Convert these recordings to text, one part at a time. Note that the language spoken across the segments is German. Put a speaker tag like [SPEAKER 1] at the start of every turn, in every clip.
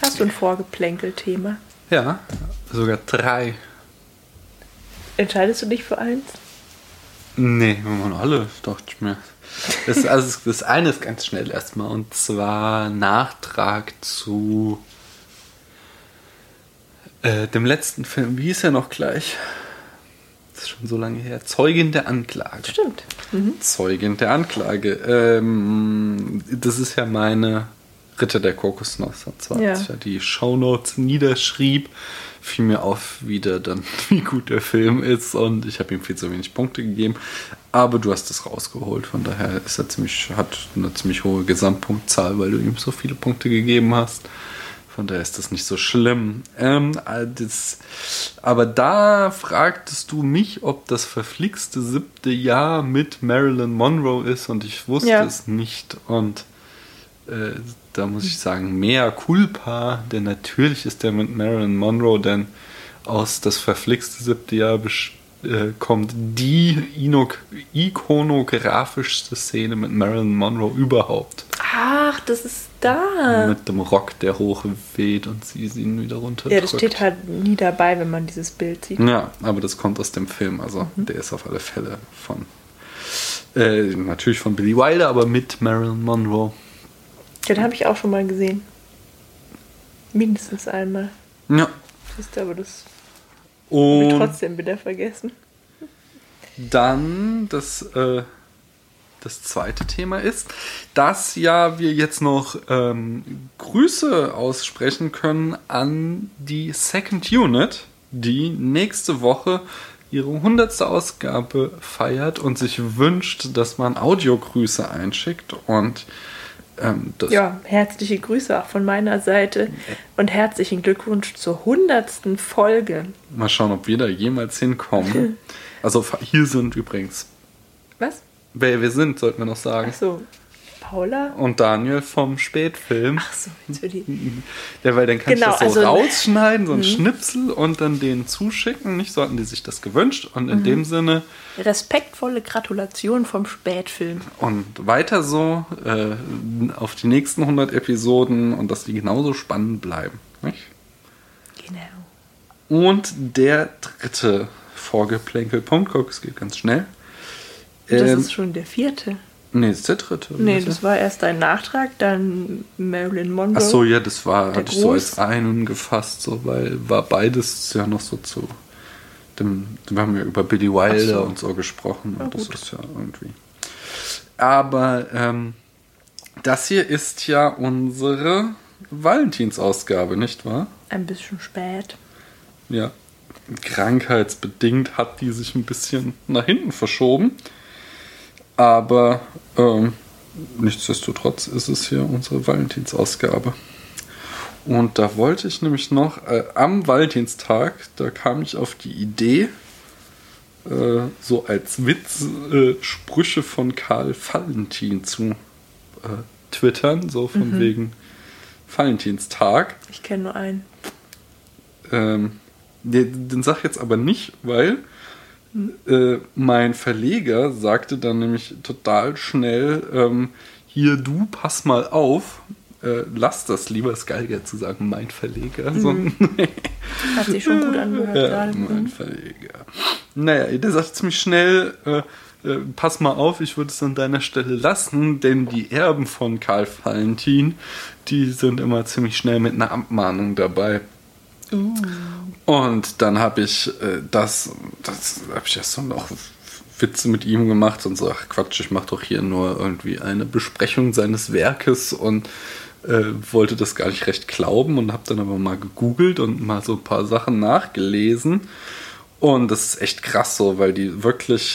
[SPEAKER 1] Hast du ein Vorgeplänkel-Thema?
[SPEAKER 2] Ja, sogar 3.
[SPEAKER 1] Entscheidest du dich für eins?
[SPEAKER 2] Nee, wir machen alle, dachte ich mir. Das eine ist ganz schnell erstmal, und zwar Nachtrag zu dem letzten Film. Wie hieß er noch gleich? Das ist schon so lange her. Zeugin der Anklage.
[SPEAKER 1] Stimmt.
[SPEAKER 2] Zeugin der Anklage. Das ist ja meine Ritter der Kokosnuss. Und zwar, als ich ja die Shownotes niederschrieb, fiel mir auf wieder dann, wie gut der Film ist, und ich habe ihm viel zu wenig Punkte gegeben. Aber du hast es rausgeholt, von daher ist er hat eine ziemlich hohe Gesamtpunktzahl, weil du ihm so viele Punkte gegeben hast. Von daher ist das nicht so schlimm. Aber da fragtest du mich, ob das verflixte 7. Jahr mit Marilyn Monroe ist, und ich wusste es nicht. Und da muss ich sagen, mea culpa, denn natürlich ist der mit Marilyn Monroe, denn aus das verflixte 7. Jahr kommt die ikonografischste Szene mit Marilyn Monroe überhaupt.
[SPEAKER 1] Ach, das ist da.
[SPEAKER 2] Mit dem Rock, der hochweht und sie ihn wieder runterdrückt.
[SPEAKER 1] Ja, das steht halt nie dabei, wenn man dieses Bild sieht.
[SPEAKER 2] Ja, aber das kommt aus dem Film. Also der ist auf alle Fälle natürlich von Billy Wilder, aber mit Marilyn Monroe.
[SPEAKER 1] Den habe ich auch schon mal gesehen. Mindestens einmal.
[SPEAKER 2] Ja.
[SPEAKER 1] Siehst du, aber das habe ich trotzdem wieder vergessen.
[SPEAKER 2] Dann das zweite Thema ist, dass ja wir jetzt noch Grüße aussprechen können an die Second Unit, die nächste Woche ihre 100. Ausgabe feiert und sich wünscht, dass man Audiogrüße einschickt. Und
[SPEAKER 1] herzliche Grüße auch von meiner Seite und herzlichen Glückwunsch zur 100. Folge.
[SPEAKER 2] Mal schauen, ob wir da jemals hinkommen. Also hier sind übrigens...
[SPEAKER 1] Was?
[SPEAKER 2] Wer wir sind, sollten wir noch sagen.
[SPEAKER 1] Ach so, Paula?
[SPEAKER 2] Und Daniel vom Spätfilm.
[SPEAKER 1] Ach so, natürlich.
[SPEAKER 2] Weil dann kannst du das so rausschneiden, so ein Schnipsel, und dann denen zuschicken. Nicht, so hatten die sich das gewünscht. Und in dem Sinne...
[SPEAKER 1] Respektvolle Gratulation vom Spätfilm.
[SPEAKER 2] Und weiter so auf die nächsten 100 Episoden, und dass die genauso spannend bleiben. Nicht?
[SPEAKER 1] Genau.
[SPEAKER 2] Und der 3. Vorgeplänkelpunkt, guck, es geht ganz schnell.
[SPEAKER 1] Das ist schon der 4.
[SPEAKER 2] Nee, das ist der 3.
[SPEAKER 1] Nee, das war erst ein Nachtrag, dann Marilyn Monroe.
[SPEAKER 2] Ach so, ja, das hatte ich so als einen gefasst, so, weil war beides ja noch so zu wir haben ja über Billy Wilder und so gesprochen, und das ist ja irgendwie. Aber das hier ist ja unsere Valentinsausgabe, nicht wahr?
[SPEAKER 1] Ein bisschen spät.
[SPEAKER 2] Ja, krankheitsbedingt hat die sich ein bisschen nach hinten verschoben. Aber nichtsdestotrotz ist es hier unsere Valentinsausgabe. Und da wollte ich nämlich noch am Valentinstag, da kam ich auf die Idee, so als Witz Sprüche von Karl Valentin zu twittern, so von wegen Valentinstag.
[SPEAKER 1] Ich kenne nur einen.
[SPEAKER 2] Den sag ich jetzt aber nicht, weil mein Verleger sagte dann nämlich total schnell, hier, du, pass mal auf, lass das lieber, ist geil jetzt zu sagen, mein Verleger.
[SPEAKER 1] Hat sich schon gut angehört gerade.
[SPEAKER 2] Mein Verleger. Naja, der sagt ziemlich schnell, pass mal auf, ich würde es an deiner Stelle lassen, denn die Erben von Karl Valentin, die sind immer ziemlich schnell mit einer Abmahnung dabei. Und dann habe ich das habe ich erst so noch Witze mit ihm gemacht und so, ach Quatsch, ich mache doch hier nur irgendwie eine Besprechung seines Werkes, und wollte das gar nicht recht glauben und habe dann aber mal gegoogelt und mal so ein paar Sachen nachgelesen, und das ist echt krass so, weil die wirklich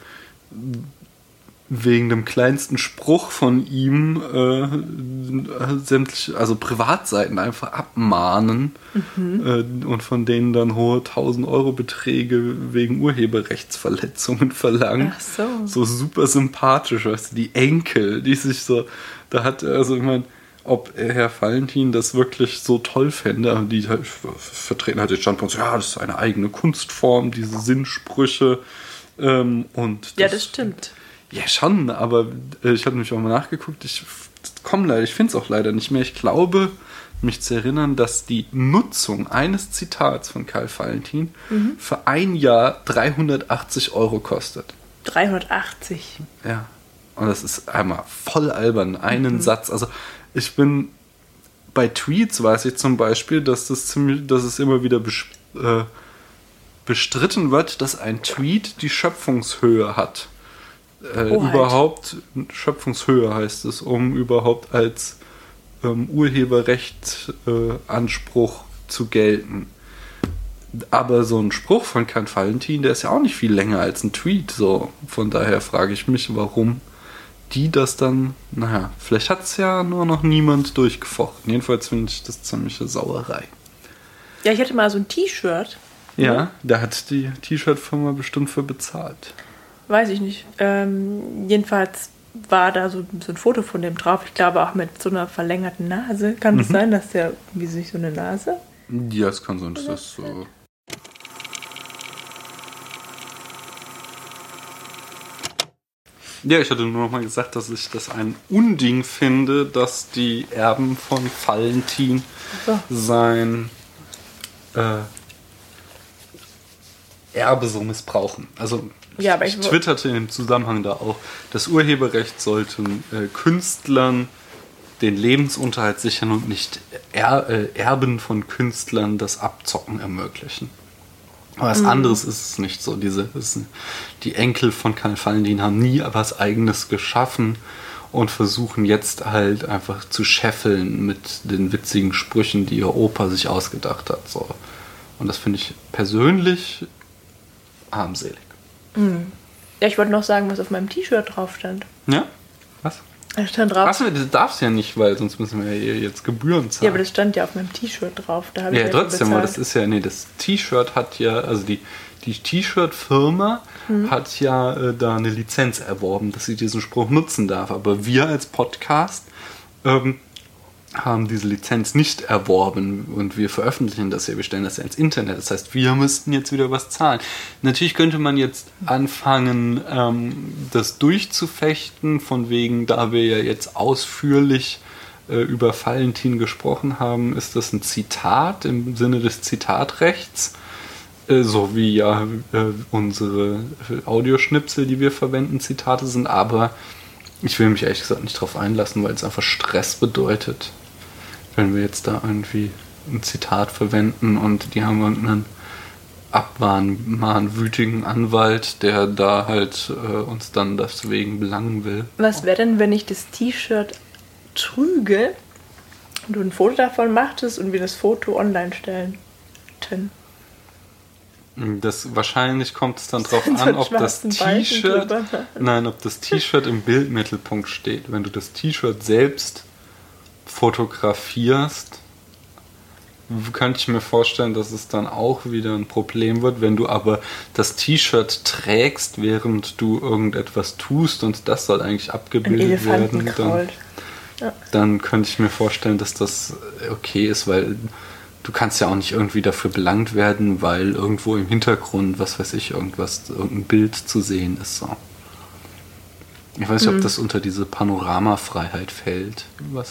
[SPEAKER 2] wegen dem kleinsten Spruch von ihm sämtliche, also Privatseiten einfach abmahnen und von denen dann hohe 1000-Euro-Beträge wegen Urheberrechtsverletzungen verlangen.
[SPEAKER 1] Ach so.
[SPEAKER 2] So super sympathisch, weißt du, die Enkel, die sich so, da hat, also ich meine, ob Herr Valentin das wirklich so toll fände, die halt vertreten halt den Standpunkt, ja, das ist eine eigene Kunstform, diese Sinnsprüche, und
[SPEAKER 1] ja, das stimmt.
[SPEAKER 2] Ja, schon, aber ich habe nämlich auch mal nachgeguckt, ich finde es auch leider nicht mehr. Ich glaube, mich zu erinnern, dass die Nutzung eines Zitats von Karl Valentin für ein Jahr 380 € kostet.
[SPEAKER 1] 380?
[SPEAKER 2] Ja. Und das ist einmal voll albern. Einen Satz. Also ich bin bei Tweets, weiß ich zum Beispiel, dass es immer wieder bestritten wird, dass ein Tweet die Schöpfungshöhe hat. Überhaupt, Schöpfungshöhe heißt es, um überhaupt als Urheberrecht Anspruch zu gelten. Aber so ein Spruch von Karl Valentin, der ist ja auch nicht viel länger als ein Tweet. So. Von daher frage ich mich, warum die das dann, vielleicht hat es ja nur noch niemand durchgefochten. Jedenfalls finde ich das ziemliche Sauerei.
[SPEAKER 1] Ja, ich hatte mal so ein T-Shirt.
[SPEAKER 2] Ja, da hat die T-Shirt-Firma bestimmt für bezahlt.
[SPEAKER 1] Weiß ich nicht. Jedenfalls war da so ein Foto von dem drauf. Ich glaube auch mit so einer verlängerten Nase. Kann es sein, dass der irgendwie sich so eine Nase...
[SPEAKER 2] Ja, es kann sein, dass das so... Ja, ich hatte nur noch mal gesagt, dass ich das ein Unding finde, dass die Erben von Valentin sein Erbe so missbrauchen. Also
[SPEAKER 1] ja, aber
[SPEAKER 2] ich twitterte im Zusammenhang da auch, das Urheberrecht sollte Künstlern den Lebensunterhalt sichern und nicht Erben von Künstlern das Abzocken ermöglichen. Aber was anderes ist es nicht so. Die Enkel von Karl Valentin haben nie was Eigenes geschaffen und versuchen jetzt halt einfach zu scheffeln mit den witzigen Sprüchen, die ihr Opa sich ausgedacht hat. So. Und das finde ich persönlich armselig.
[SPEAKER 1] Ja, ich wollte noch sagen, was auf meinem T-Shirt drauf stand.
[SPEAKER 2] Ja? Was?
[SPEAKER 1] Da stand drauf.
[SPEAKER 2] Achso, das darfst du ja nicht, weil sonst müssen wir ja jetzt Gebühren zahlen.
[SPEAKER 1] Ja, aber das stand ja auf meinem T-Shirt drauf. Da habe ich
[SPEAKER 2] trotzdem, aber das ist ja, das T-Shirt hat ja, also die T-Shirt-Firma hat ja da eine Lizenz erworben, dass sie diesen Spruch nutzen darf. Aber wir als Podcast haben diese Lizenz nicht erworben und wir veröffentlichen das ja, wir stellen das ja ins Internet. Das heißt, wir müssten jetzt wieder was zahlen. Natürlich könnte man jetzt anfangen, das durchzufechten, von wegen, da wir ja jetzt ausführlich über Valentin gesprochen haben, ist das ein Zitat im Sinne des Zitatrechts, so wie ja unsere Audioschnipsel, die wir verwenden, Zitate sind, aber ich will mich ehrlich gesagt nicht drauf einlassen, weil es einfach Stress bedeutet, wenn wir jetzt da irgendwie ein Zitat verwenden und die haben irgendeinen abmahnwütigen Anwalt, der da halt uns dann deswegen belangen will.
[SPEAKER 1] Was wäre denn, wenn ich das T-Shirt trüge und du ein Foto davon machtest und wir das Foto online stellen?
[SPEAKER 2] Wahrscheinlich kommt es dann drauf an, ob das T-Shirt im Bildmittelpunkt steht. Wenn du das T-Shirt selbst fotografierst, könnte ich mir vorstellen, dass es dann auch wieder ein Problem wird. Wenn du aber das T-Shirt trägst, während du irgendetwas tust und das soll eigentlich abgebildet werden, dann könnte ich mir vorstellen, dass das okay ist, weil du kannst ja auch nicht irgendwie dafür belangt werden, weil irgendwo im Hintergrund, was weiß ich, irgendein Bild zu sehen ist. So. Ich weiß nicht, ob das unter diese Panoramafreiheit fällt.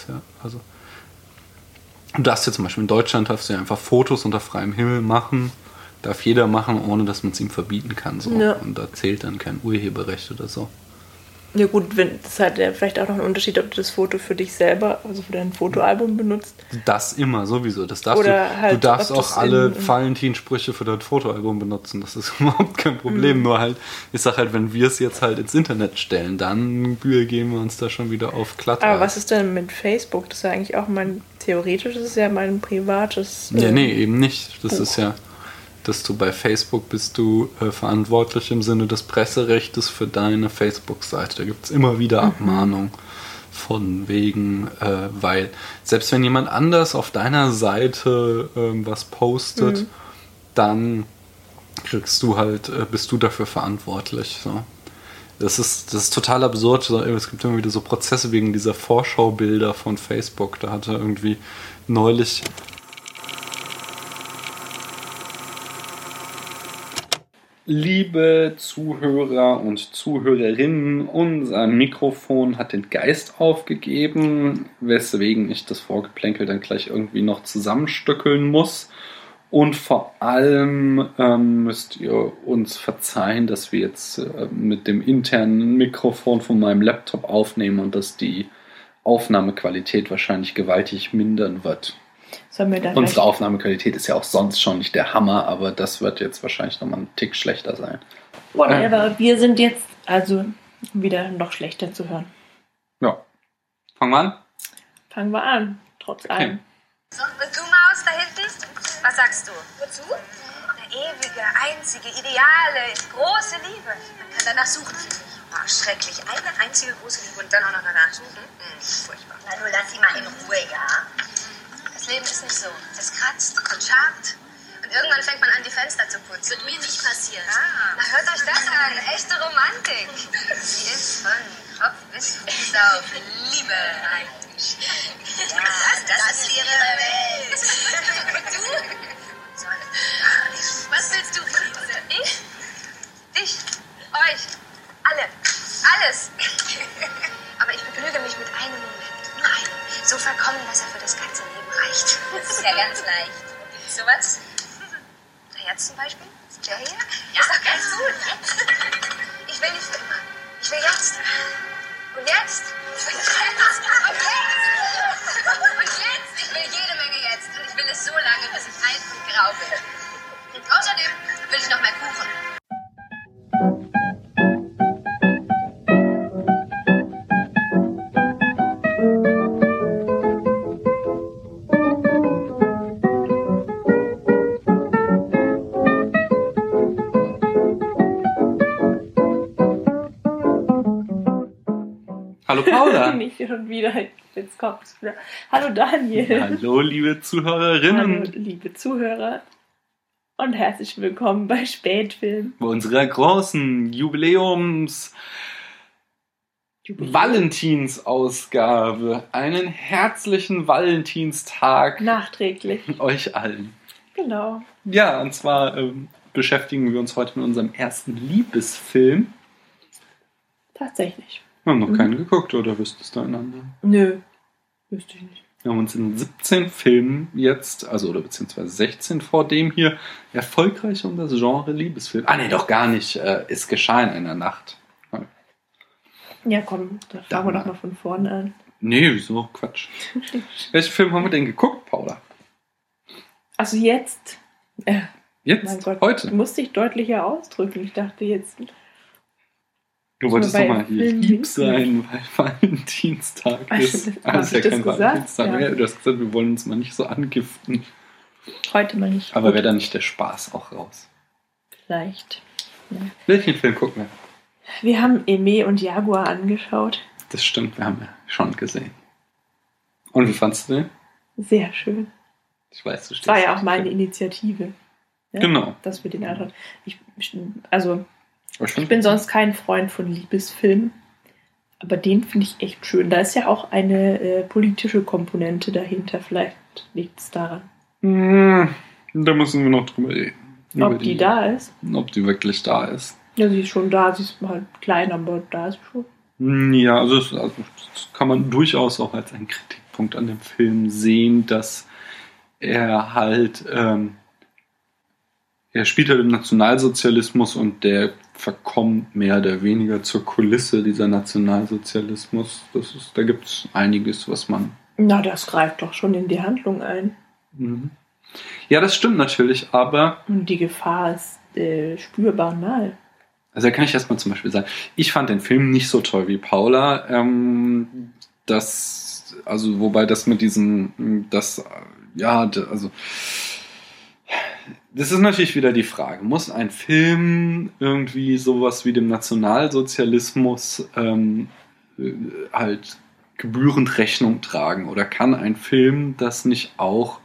[SPEAKER 2] Du darfst ja zum Beispiel in Deutschland einfach Fotos unter freiem Himmel machen. Darf jeder machen, ohne dass man es ihm verbieten kann. So. Ja. Und da zählt dann kein Urheberrecht oder so.
[SPEAKER 1] Ja gut, das hat ja vielleicht auch noch einen Unterschied, ob du das Foto für dich selber, also für dein Fotoalbum benutzt. Das
[SPEAKER 2] immer, sowieso. Das darfst du darfst auch alle Valentin-Sprüche für dein Fotoalbum benutzen. Das ist überhaupt kein Problem. Nur halt, ich sag halt, wenn wir es jetzt halt ins Internet stellen, dann geben wir uns da schon wieder auf Glatteis.
[SPEAKER 1] Aber was ist denn mit Facebook? Das ist ja eigentlich auch theoretisch ist es ja mein privates
[SPEAKER 2] Ja, nee, eben nicht. Das ist ja... bei Facebook bist du verantwortlich im Sinne des Presserechtes für deine Facebook-Seite. Da gibt es immer wieder Abmahnungen von wegen, weil selbst wenn jemand anders auf deiner Seite was postet, dann bist du dafür verantwortlich. So. Das ist total absurd. Es gibt immer wieder so Prozesse wegen dieser Vorschaubilder von Facebook. Da hatte irgendwie neulich... Liebe Zuhörer und Zuhörerinnen, unser Mikrofon hat den Geist aufgegeben, weswegen ich das Vorgeplänkel dann gleich irgendwie noch zusammenstückeln muss. Und vor allem müsst ihr uns verzeihen, dass wir jetzt mit dem internen Mikrofon von meinem Laptop aufnehmen und dass die Aufnahmequalität wahrscheinlich gewaltig mindern wird. Unsere Aufnahmequalität ist ja auch sonst schon nicht der Hammer, aber das wird jetzt wahrscheinlich nochmal einen Tick schlechter sein.
[SPEAKER 1] Whatever, wir sind jetzt also wieder noch schlechter zu hören.
[SPEAKER 2] Ja. Fangen wir an?
[SPEAKER 1] Fangen wir an, trotz allem.
[SPEAKER 3] So, und du, Maus, da hinten? Was sagst du? Wozu? Eine ewige, einzige, ideale, große Liebe. Man kann danach suchen. Ach, schrecklich. Eine einzige große Liebe und dann auch noch danach suchen? Furchtbar. Na, du lass sie mal in Ruhe, ja? Das Leben ist nicht so. Es kratzt und schabt. Und irgendwann fängt man an, die Fenster zu putzen. Wird mir nicht passieren. Ah, na, hört euch das an. Echte Romantik. Sie ist von Kopf bis Fuß auf Liebe eigentlich. Ja, das ist ihre Welt. Und du? Was willst du von uns? Ich? Dich? Euch? Alle. Alles. Aber ich begnüge mich mit einem Moment. Nur einem. So vollkommen, dass er für das ganze Leben reicht. Das ist ja ganz leicht. So was? Der jetzt zum Beispiel? Der hier? Ja, ist doch ganz gut. Ich will nicht für immer. Ich will jetzt. Und jetzt? Und jetzt? Und jetzt? Und jetzt? Ich will jede Menge jetzt. Und ich will es so lange, bis ich alt und grau bin. Und außerdem will ich noch mehr Kuchen.
[SPEAKER 2] Hallo Paula.
[SPEAKER 1] Nicht schon wieder, jetzt kommt's wieder. Hallo Daniel.
[SPEAKER 2] Hallo liebe Zuhörerinnen.
[SPEAKER 1] Hallo liebe Zuhörer. Und herzlich willkommen bei Spätfilm.
[SPEAKER 2] Bei unserer großen Valentinsausgabe. Einen herzlichen Valentinstag.
[SPEAKER 1] Nachträglich.
[SPEAKER 2] Euch allen.
[SPEAKER 1] Genau.
[SPEAKER 2] Ja, und zwar beschäftigen wir uns heute mit unserem ersten Liebesfilm.
[SPEAKER 1] Tatsächlich.
[SPEAKER 2] Wir haben noch keinen geguckt, oder wüsstest du einen anderen?
[SPEAKER 1] Nö, wüsste ich nicht.
[SPEAKER 2] Wir haben uns in 17 Filmen jetzt, also oder beziehungsweise 16 vor dem hier, erfolgreich um das Genre Liebesfilm. Ah, nee, doch gar nicht. Es geschah in einer Nacht.
[SPEAKER 1] Ja, komm, da fangen wir doch mal von vorne an.
[SPEAKER 2] Nee, wieso? Quatsch. Welchen Film haben wir denn geguckt, Paula?
[SPEAKER 1] Also jetzt.
[SPEAKER 2] Jetzt?
[SPEAKER 1] Mein Gott,
[SPEAKER 2] Heute?
[SPEAKER 1] Du musst dich deutlicher ausdrücken. Ich dachte jetzt.
[SPEAKER 2] Du wolltest doch mal hier lieb sein, weil Valentinstag ist.
[SPEAKER 1] Hast du das gesagt?
[SPEAKER 2] Ja. Du hast gesagt, wir wollen uns mal nicht so angiften.
[SPEAKER 1] Heute mal nicht.
[SPEAKER 2] Aber wäre da nicht der Spaß auch raus?
[SPEAKER 1] Vielleicht. Ja.
[SPEAKER 2] Welchen Film gucken wir?
[SPEAKER 1] Wir haben Aimé und Jaguar angeschaut.
[SPEAKER 2] Das stimmt, wir haben ja schon gesehen. Und wie fandst du den?
[SPEAKER 1] Sehr schön.
[SPEAKER 2] Ich weiß, du stehst.
[SPEAKER 1] Das war ja auch meine Initiative. Ja?
[SPEAKER 2] Genau.
[SPEAKER 1] Dass wir den anschauen. Ich bin sonst kein Freund von Liebesfilmen, aber den finde ich echt schön. Da ist ja auch eine politische Komponente dahinter. Vielleicht liegt es daran.
[SPEAKER 2] Da müssen wir noch drüber reden.
[SPEAKER 1] Ob die da ist?
[SPEAKER 2] Ob die wirklich da ist.
[SPEAKER 1] Ja, sie ist schon da. Sie ist halt klein, aber da ist sie schon.
[SPEAKER 2] Ja, also das kann man durchaus auch als einen Kritikpunkt an dem Film sehen, dass er halt er spielt halt im Nationalsozialismus und der verkommt mehr oder weniger zur Kulisse, dieser Nationalsozialismus. Da gibt es einiges, was man...
[SPEAKER 1] Na, das greift doch schon in die Handlung ein.
[SPEAKER 2] Mhm. Ja, das stimmt natürlich, aber...
[SPEAKER 1] Und die Gefahr ist spürbar nahe.
[SPEAKER 2] Also da kann ich erstmal zum Beispiel sagen, ich fand den Film nicht so toll wie Paula. Wobei das mit diesem... Das ist natürlich wieder die Frage, muss ein Film irgendwie sowas wie dem Nationalsozialismus halt gebührend Rechnung tragen? Oder kann ein Film das nicht auch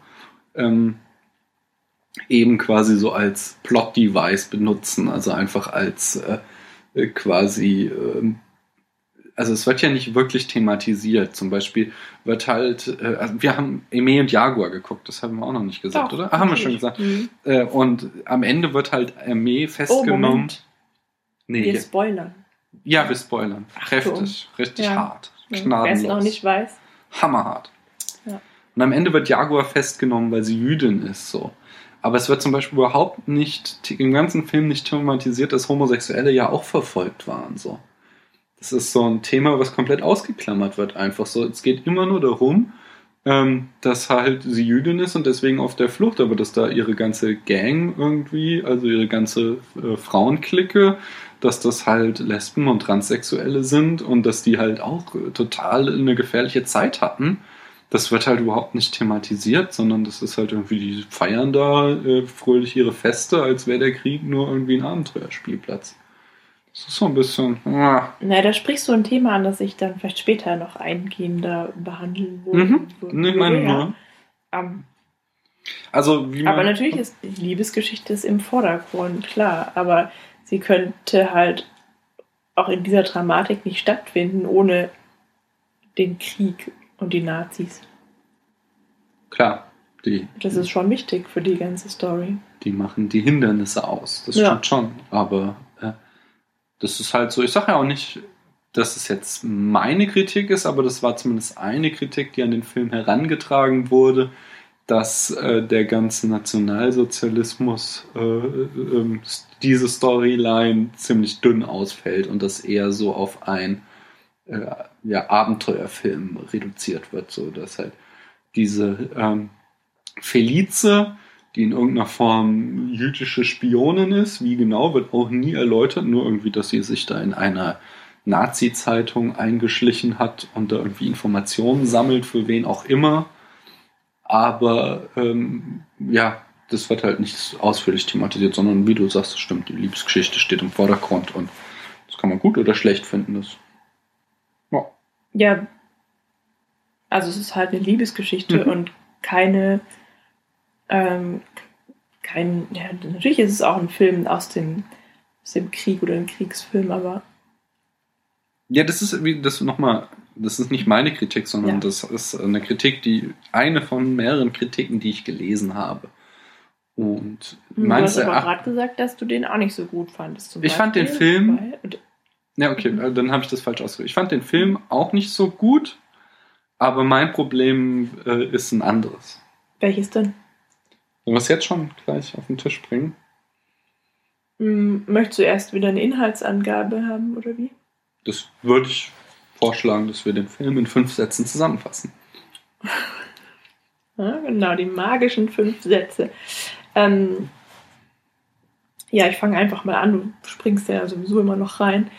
[SPEAKER 2] eben quasi so als Plot-Device benutzen? Also einfach als also es wird ja nicht wirklich thematisiert. Zum Beispiel wird halt, also wir haben Aimee und Jaguar geguckt, das haben wir auch noch nicht gesagt, oder? Haben wir schon gesagt. Und am Ende wird halt Aimee festgenommen.
[SPEAKER 1] Oh, Moment.
[SPEAKER 2] Nee.
[SPEAKER 1] Wir spoilern.
[SPEAKER 2] Ja, wir spoilern. Kräftig, richtig hart. Gnadenlos.
[SPEAKER 1] Wer es noch nicht weiß.
[SPEAKER 2] Hammerhart. Ja. Und am Ende wird Jaguar festgenommen, weil sie Jüdin ist, so. Aber es wird zum Beispiel überhaupt nicht, im ganzen Film nicht thematisiert, dass Homosexuelle ja auch verfolgt waren, so. Das ist so ein Thema, was komplett ausgeklammert wird, einfach so. Es geht immer nur darum, dass halt sie Jüdin ist und deswegen auf der Flucht, aber dass da ihre ganze Gang irgendwie, also ihre ganze Frauenklicke, dass das halt Lesben und Transsexuelle sind und dass die halt auch total eine gefährliche Zeit hatten. Das wird halt überhaupt nicht thematisiert, sondern das ist halt irgendwie, die feiern da fröhlich ihre Feste, als wäre der Krieg nur irgendwie ein Abenteuerspielplatz. Das ist so ein bisschen...
[SPEAKER 1] Na, da sprichst du ein Thema an, das ich dann vielleicht später noch eingehender behandeln würde.
[SPEAKER 2] Ich meine nur. Also, wie man,
[SPEAKER 1] aber natürlich ist die Liebesgeschichte im Vordergrund, klar. Aber sie könnte halt auch in dieser Dramatik nicht stattfinden, ohne den Krieg und die Nazis.
[SPEAKER 2] Klar.
[SPEAKER 1] Das ist schon wichtig für die ganze Story.
[SPEAKER 2] Die machen die Hindernisse aus, das stimmt schon. Aber das ist halt so, ich sage ja auch nicht, dass es jetzt meine Kritik ist, aber das war zumindest eine Kritik, die an den Film herangetragen wurde, dass der ganze Nationalsozialismus, diese Storyline ziemlich dünn ausfällt und das eher so auf ein Abenteuerfilm reduziert wird, so dass halt diese Felice, die in irgendeiner Form jüdische Spionin ist, wie genau, wird auch nie erläutert, nur irgendwie, dass sie sich da in einer Nazi-Zeitung eingeschlichen hat und da irgendwie Informationen sammelt, für wen auch immer. Aber das wird halt nicht ausführlich thematisiert, sondern wie du sagst, das stimmt, die Liebesgeschichte steht im Vordergrund und das kann man gut oder schlecht finden.
[SPEAKER 1] Ja, also es ist halt eine Liebesgeschichte und keine natürlich ist es auch ein Film aus dem Krieg oder ein Kriegsfilm, aber
[SPEAKER 2] ja, das ist nicht meine Kritik, sondern das ist eine Kritik, eine von mehreren Kritiken, die ich gelesen habe. Und
[SPEAKER 1] du hast aber gerade gesagt, dass du den auch nicht so gut fandest.
[SPEAKER 2] Ich fand den Film... Ja, okay, dann habe ich das falsch ausgedrückt. Ich fand den Film auch nicht so gut, aber mein Problem ist ein anderes.
[SPEAKER 1] Welches denn?
[SPEAKER 2] Sollen wir es jetzt schon gleich auf den Tisch bringen?
[SPEAKER 1] Möchtest du erst wieder eine Inhaltsangabe haben, oder wie?
[SPEAKER 2] Das würde ich vorschlagen, dass wir den Film in 5 Sätzen zusammenfassen.
[SPEAKER 1] Ja, genau, die magischen 5 Sätze. Ich fange einfach mal an, du springst ja sowieso immer noch rein.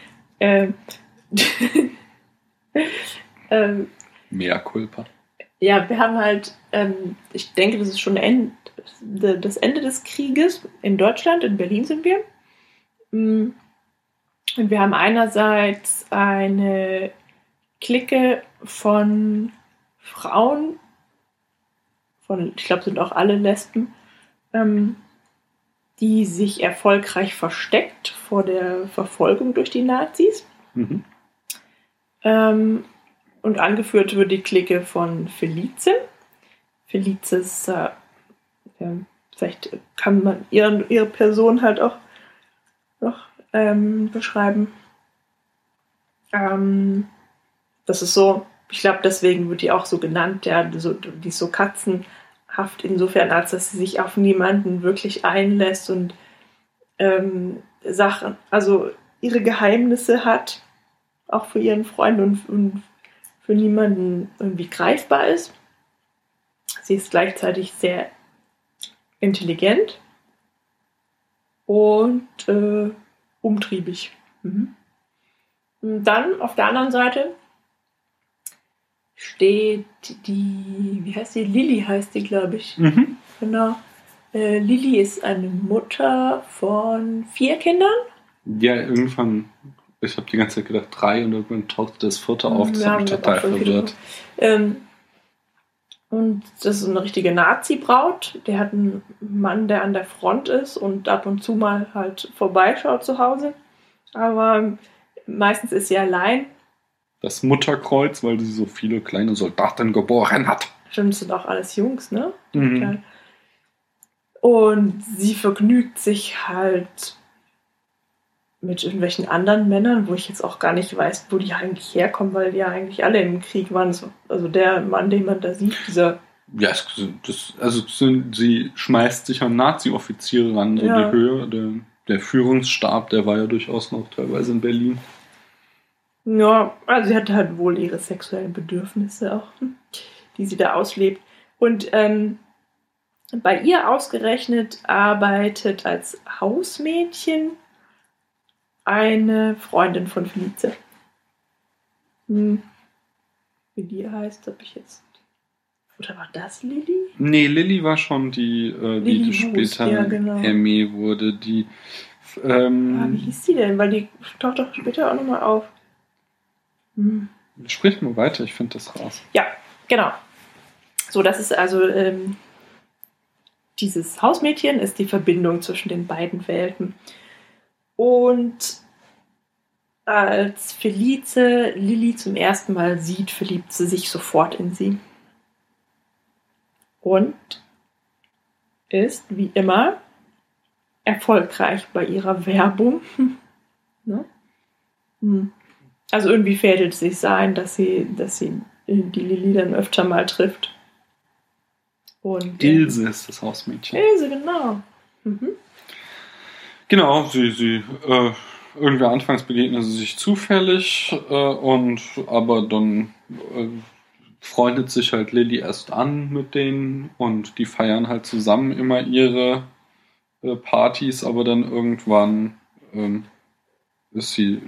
[SPEAKER 2] Mea culpa.
[SPEAKER 1] Ja, wir haben halt, ich denke, das ist schon das Ende des Krieges in Deutschland, in Berlin sind wir. Und wir haben einerseits eine Clique von Frauen, ich glaube, sind auch alle Lesben, die sich erfolgreich versteckt vor der Verfolgung durch die Nazis. Und angeführt wird die Clique von Felice. Felice ist, vielleicht kann man ihre Person halt auch noch beschreiben. Das ist so, ich glaube, deswegen wird die auch so genannt, die ist so katzenhaft insofern, als dass sie sich auf niemanden wirklich einlässt und Sachen, also ihre Geheimnisse hat, auch für ihren Freund und für niemanden irgendwie greifbar ist. Sie ist gleichzeitig sehr intelligent und umtriebig. Und dann auf der anderen Seite steht wie heißt die? Lilly heißt die, glaube ich. Genau. Lilly ist eine Mutter von 4 Kindern.
[SPEAKER 2] Ja, irgendwann, ich habe die ganze Zeit gedacht 3 und irgendwann taucht das 4. auf. Das hat mich total verwirrt.
[SPEAKER 1] Und das ist eine richtige Nazi-Braut. Der hat einen Mann, der an der Front ist und ab und zu mal halt vorbeischaut zu Hause. Aber meistens ist sie allein.
[SPEAKER 2] das Mutterkreuz, weil sie so viele kleine Soldaten geboren hat.
[SPEAKER 1] Stimmt, das sind auch alles Jungs, ne?
[SPEAKER 2] Mhm.
[SPEAKER 1] Und sie vergnügt sich halt mit irgendwelchen anderen Männern, wo ich jetzt auch gar nicht weiß, wo die eigentlich herkommen, weil die ja eigentlich alle im Krieg waren. Also der Mann, den man da sieht, dieser...
[SPEAKER 2] Ja, sie schmeißt sich an Nazi-Offiziere ran, so die Höhe. Der Führungsstab, der war ja durchaus noch teilweise in Berlin.
[SPEAKER 1] Ja, also sie hatte halt wohl ihre sexuellen Bedürfnisse auch, die sie da auslebt. Und bei ihr ausgerechnet arbeitet als Hausmädchen eine Freundin von Felice. Wie die heißt, habe ich jetzt... Oder war das Lilly?
[SPEAKER 2] Nee, Lilly war schon die später Emmy wurde. Die,
[SPEAKER 1] wie hieß die denn? Weil die taucht doch später auch nochmal auf.
[SPEAKER 2] Sprich mal weiter, ich finde das raus.
[SPEAKER 1] Ja, genau. So, das ist also dieses Hausmädchen ist die Verbindung zwischen den beiden Welten. Und als Felice Lilly zum ersten Mal sieht, verliebt sie sich sofort in sie. Und ist, wie immer, erfolgreich bei ihrer Werbung. Ne? Also irgendwie fädelt es sich ein, dass sie die Lilly dann öfter mal trifft. Und,
[SPEAKER 2] Ilse ist das Hausmädchen.
[SPEAKER 1] Ilse, genau.
[SPEAKER 2] Genau, sie irgendwie anfangs begegnen sie sich zufällig aber dann freundet sich halt Lilly erst an mit denen und die feiern halt zusammen immer ihre Partys, aber dann irgendwann ist sie,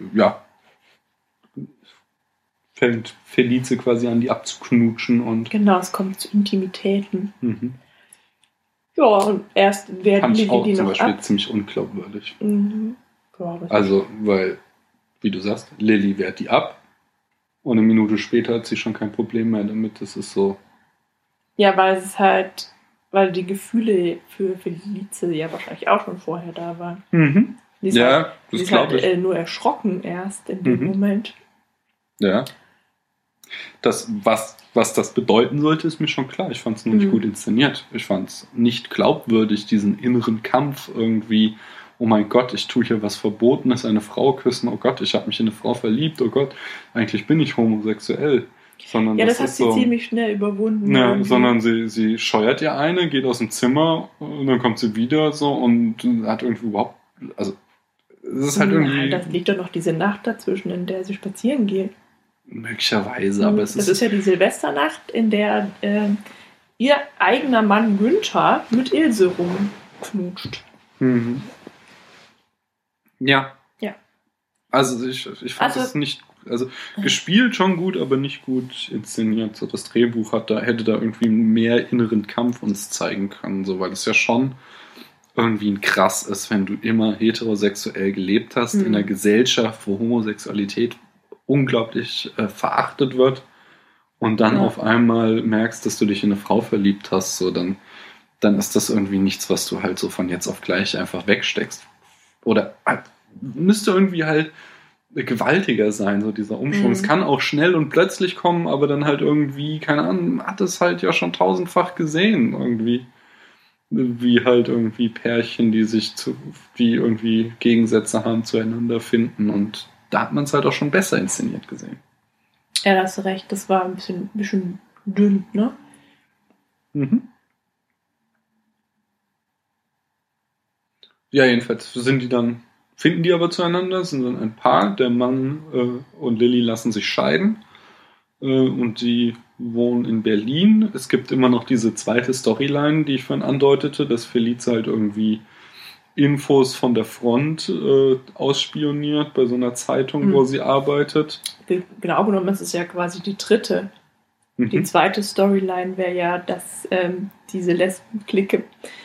[SPEAKER 2] fängt Felice quasi an, die abzuknutschen und...
[SPEAKER 1] Genau, es kommt zu Intimitäten. Ja, und erst werden Lilly
[SPEAKER 2] die noch
[SPEAKER 1] zum
[SPEAKER 2] Beispiel ziemlich unglaubwürdig.
[SPEAKER 1] Ja,
[SPEAKER 2] also, weil, wie du sagst, Lilly wehrt die ab und eine Minute später hat sie schon kein Problem mehr damit. Das ist so...
[SPEAKER 1] Ja, weil die Gefühle für Felice ja wahrscheinlich auch schon vorher da waren. Das glaube ich. Nur erschrocken erst in dem Moment.
[SPEAKER 2] Ja. Was das bedeuten sollte, ist mir schon klar. Ich fand es nur nicht gut inszeniert. Ich fand es nicht glaubwürdig, diesen inneren Kampf irgendwie. Oh mein Gott, ich tue hier was Verbotenes, eine Frau küssen. Oh Gott, ich habe mich in eine Frau verliebt. Oh Gott, eigentlich bin ich homosexuell. Sondern
[SPEAKER 1] ja, das hat sie ziemlich schnell überwunden.
[SPEAKER 2] Ja, sondern sie scheuert ihr eine, geht aus dem Zimmer und dann kommt sie wieder so und hat irgendwie überhaupt... Also, es ist halt irgendwie...
[SPEAKER 1] Da liegt doch noch diese Nacht dazwischen, in der sie spazieren geht.
[SPEAKER 2] Möglicherweise, aber es
[SPEAKER 1] ist... Das ist ja die Silvesternacht, in der ihr eigener Mann Günther mit Ilse rumknutscht.
[SPEAKER 2] Ja.
[SPEAKER 1] Ja.
[SPEAKER 2] Also ich fand es nicht... Also gespielt schon gut, aber nicht gut inszeniert. So, das Drehbuch hätte da irgendwie mehr inneren Kampf uns zeigen können, so, weil es ja schon irgendwie ein krass ist, wenn du immer heterosexuell gelebt hast in einer Gesellschaft, wo Homosexualität unglaublich verachtet wird und dann auf einmal merkst, dass du dich in eine Frau verliebt hast, so, dann ist das irgendwie nichts, was du halt so von jetzt auf gleich einfach wegsteckst. Oder müsste irgendwie halt gewaltiger sein, so dieser Umschwung. Es kann auch schnell und plötzlich kommen, aber dann halt irgendwie, keine Ahnung, hat es halt ja schon tausendfach gesehen, irgendwie. Wie halt irgendwie Pärchen, die irgendwie Gegensätze haben, zueinander finden, und da hat man es halt auch schon besser inszeniert gesehen.
[SPEAKER 1] Ja, da hast du recht, das war ein bisschen dünn, ne?
[SPEAKER 2] Ja, jedenfalls finden die aber zueinander, sind dann ein Paar, der Mann und Lilly lassen sich scheiden und sie wohnen in Berlin. Es gibt immer noch diese zweite Storyline, die ich vorhin andeutete, dass Felice halt irgendwie Infos von der Front ausspioniert bei so einer Zeitung, wo sie arbeitet.
[SPEAKER 1] Genau genommen ist es ja quasi die dritte. Die zweite Storyline wäre ja, dass diese Lesbenklicke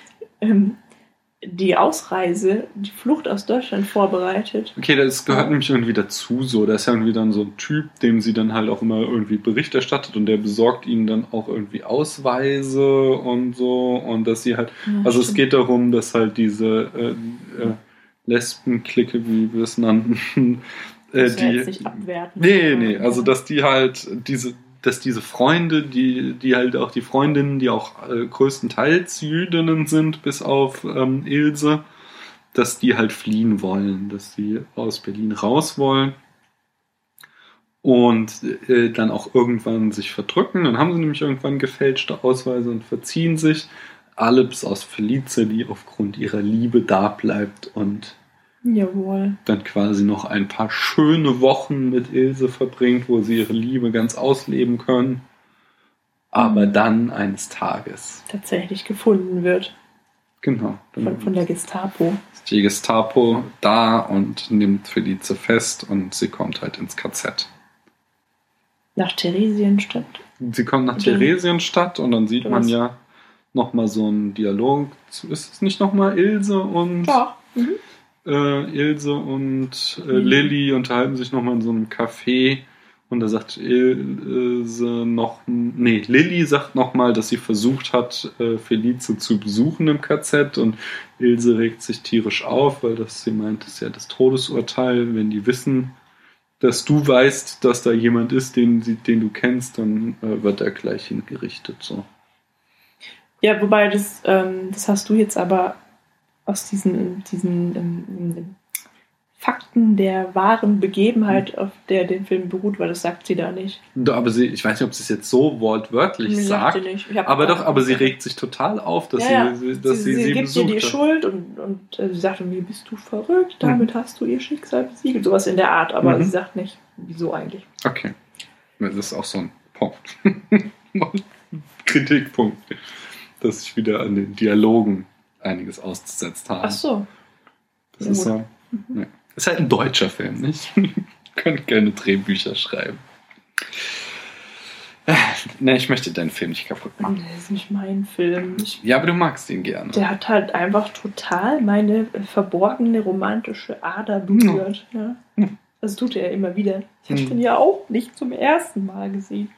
[SPEAKER 1] die Ausreise, die Flucht aus Deutschland vorbereitet.
[SPEAKER 2] Okay, das gehört nämlich irgendwie dazu so. Da ist ja irgendwie dann so ein Typ, dem sie dann halt auch immer irgendwie Bericht erstattet und der besorgt ihnen dann auch irgendwie Ausweise und so, und dass sie halt, also stimmt. Es geht darum, dass halt diese Lesbenklicke, wie wir es nannten,
[SPEAKER 1] Das ja jetzt nicht abwerten.
[SPEAKER 2] Nee, also dass die halt diese Freunde, die halt auch die Freundinnen, die auch größtenteils Jüdinnen sind, bis auf Ilse, dass die halt fliehen wollen, dass sie aus Berlin raus wollen und dann auch irgendwann sich verdrücken. Dann haben sie nämlich irgendwann gefälschte Ausweise und verziehen sich. Alle bis aus Felice, die aufgrund ihrer Liebe da bleibt und
[SPEAKER 1] jawohl.
[SPEAKER 2] Dann quasi noch ein paar schöne Wochen mit Ilse verbringt, wo sie ihre Liebe ganz ausleben können. Aber dann eines Tages
[SPEAKER 1] tatsächlich gefunden wird.
[SPEAKER 2] Genau.
[SPEAKER 1] Von der Gestapo.
[SPEAKER 2] Ist die Gestapo da und nimmt Felice fest und sie kommt halt ins KZ.
[SPEAKER 1] Nach Theresienstadt?
[SPEAKER 2] Sie kommt nach Theresienstadt und dann sieht man ja nochmal so einen Dialog. Ist es nicht nochmal Ilse und...
[SPEAKER 1] Ja.
[SPEAKER 2] Ilse und Lilly unterhalten sich nochmal in so einem Café und da sagt Lilly sagt nochmal, dass sie versucht hat, Felice zu besuchen im KZ und Ilse regt sich tierisch auf, weil sie meint, das ist ja das Todesurteil, wenn die wissen, dass du weißt, dass da jemand ist, den du kennst, dann wird er gleich hingerichtet. So.
[SPEAKER 1] Ja, wobei das hast du jetzt aber aus diesen Fakten der wahren Begebenheit, auf der den Film beruht, weil das sagt sie da nicht.
[SPEAKER 2] Aber ich weiß nicht, ob sie es jetzt so wortwörtlich sagt, aber sie regt sich total auf, dass sie gibt
[SPEAKER 1] besucht ihr die Schuld und sie sagt irgendwie, bist du verrückt, damit hast du ihr Schicksal besiegelt, sowas in der Art, aber sie sagt nicht, wieso eigentlich.
[SPEAKER 2] Okay, das ist auch so ein Punkt. Kritikpunkt, dass ich wieder an den Dialogen einiges ausgesetzt habe.
[SPEAKER 1] Ach so.
[SPEAKER 2] Das ist so. Ja. Ist halt ein deutscher Film, nicht? Können gerne Drehbücher schreiben. Ne, ich möchte deinen Film nicht kaputt machen.
[SPEAKER 1] Das ist nicht mein Film.
[SPEAKER 2] Ja, aber du magst ihn gerne.
[SPEAKER 1] Der hat halt einfach total meine verborgene romantische Ader berührt. Ja. Das tut er ja immer wieder. Ich habe den ja auch nicht zum ersten Mal gesehen.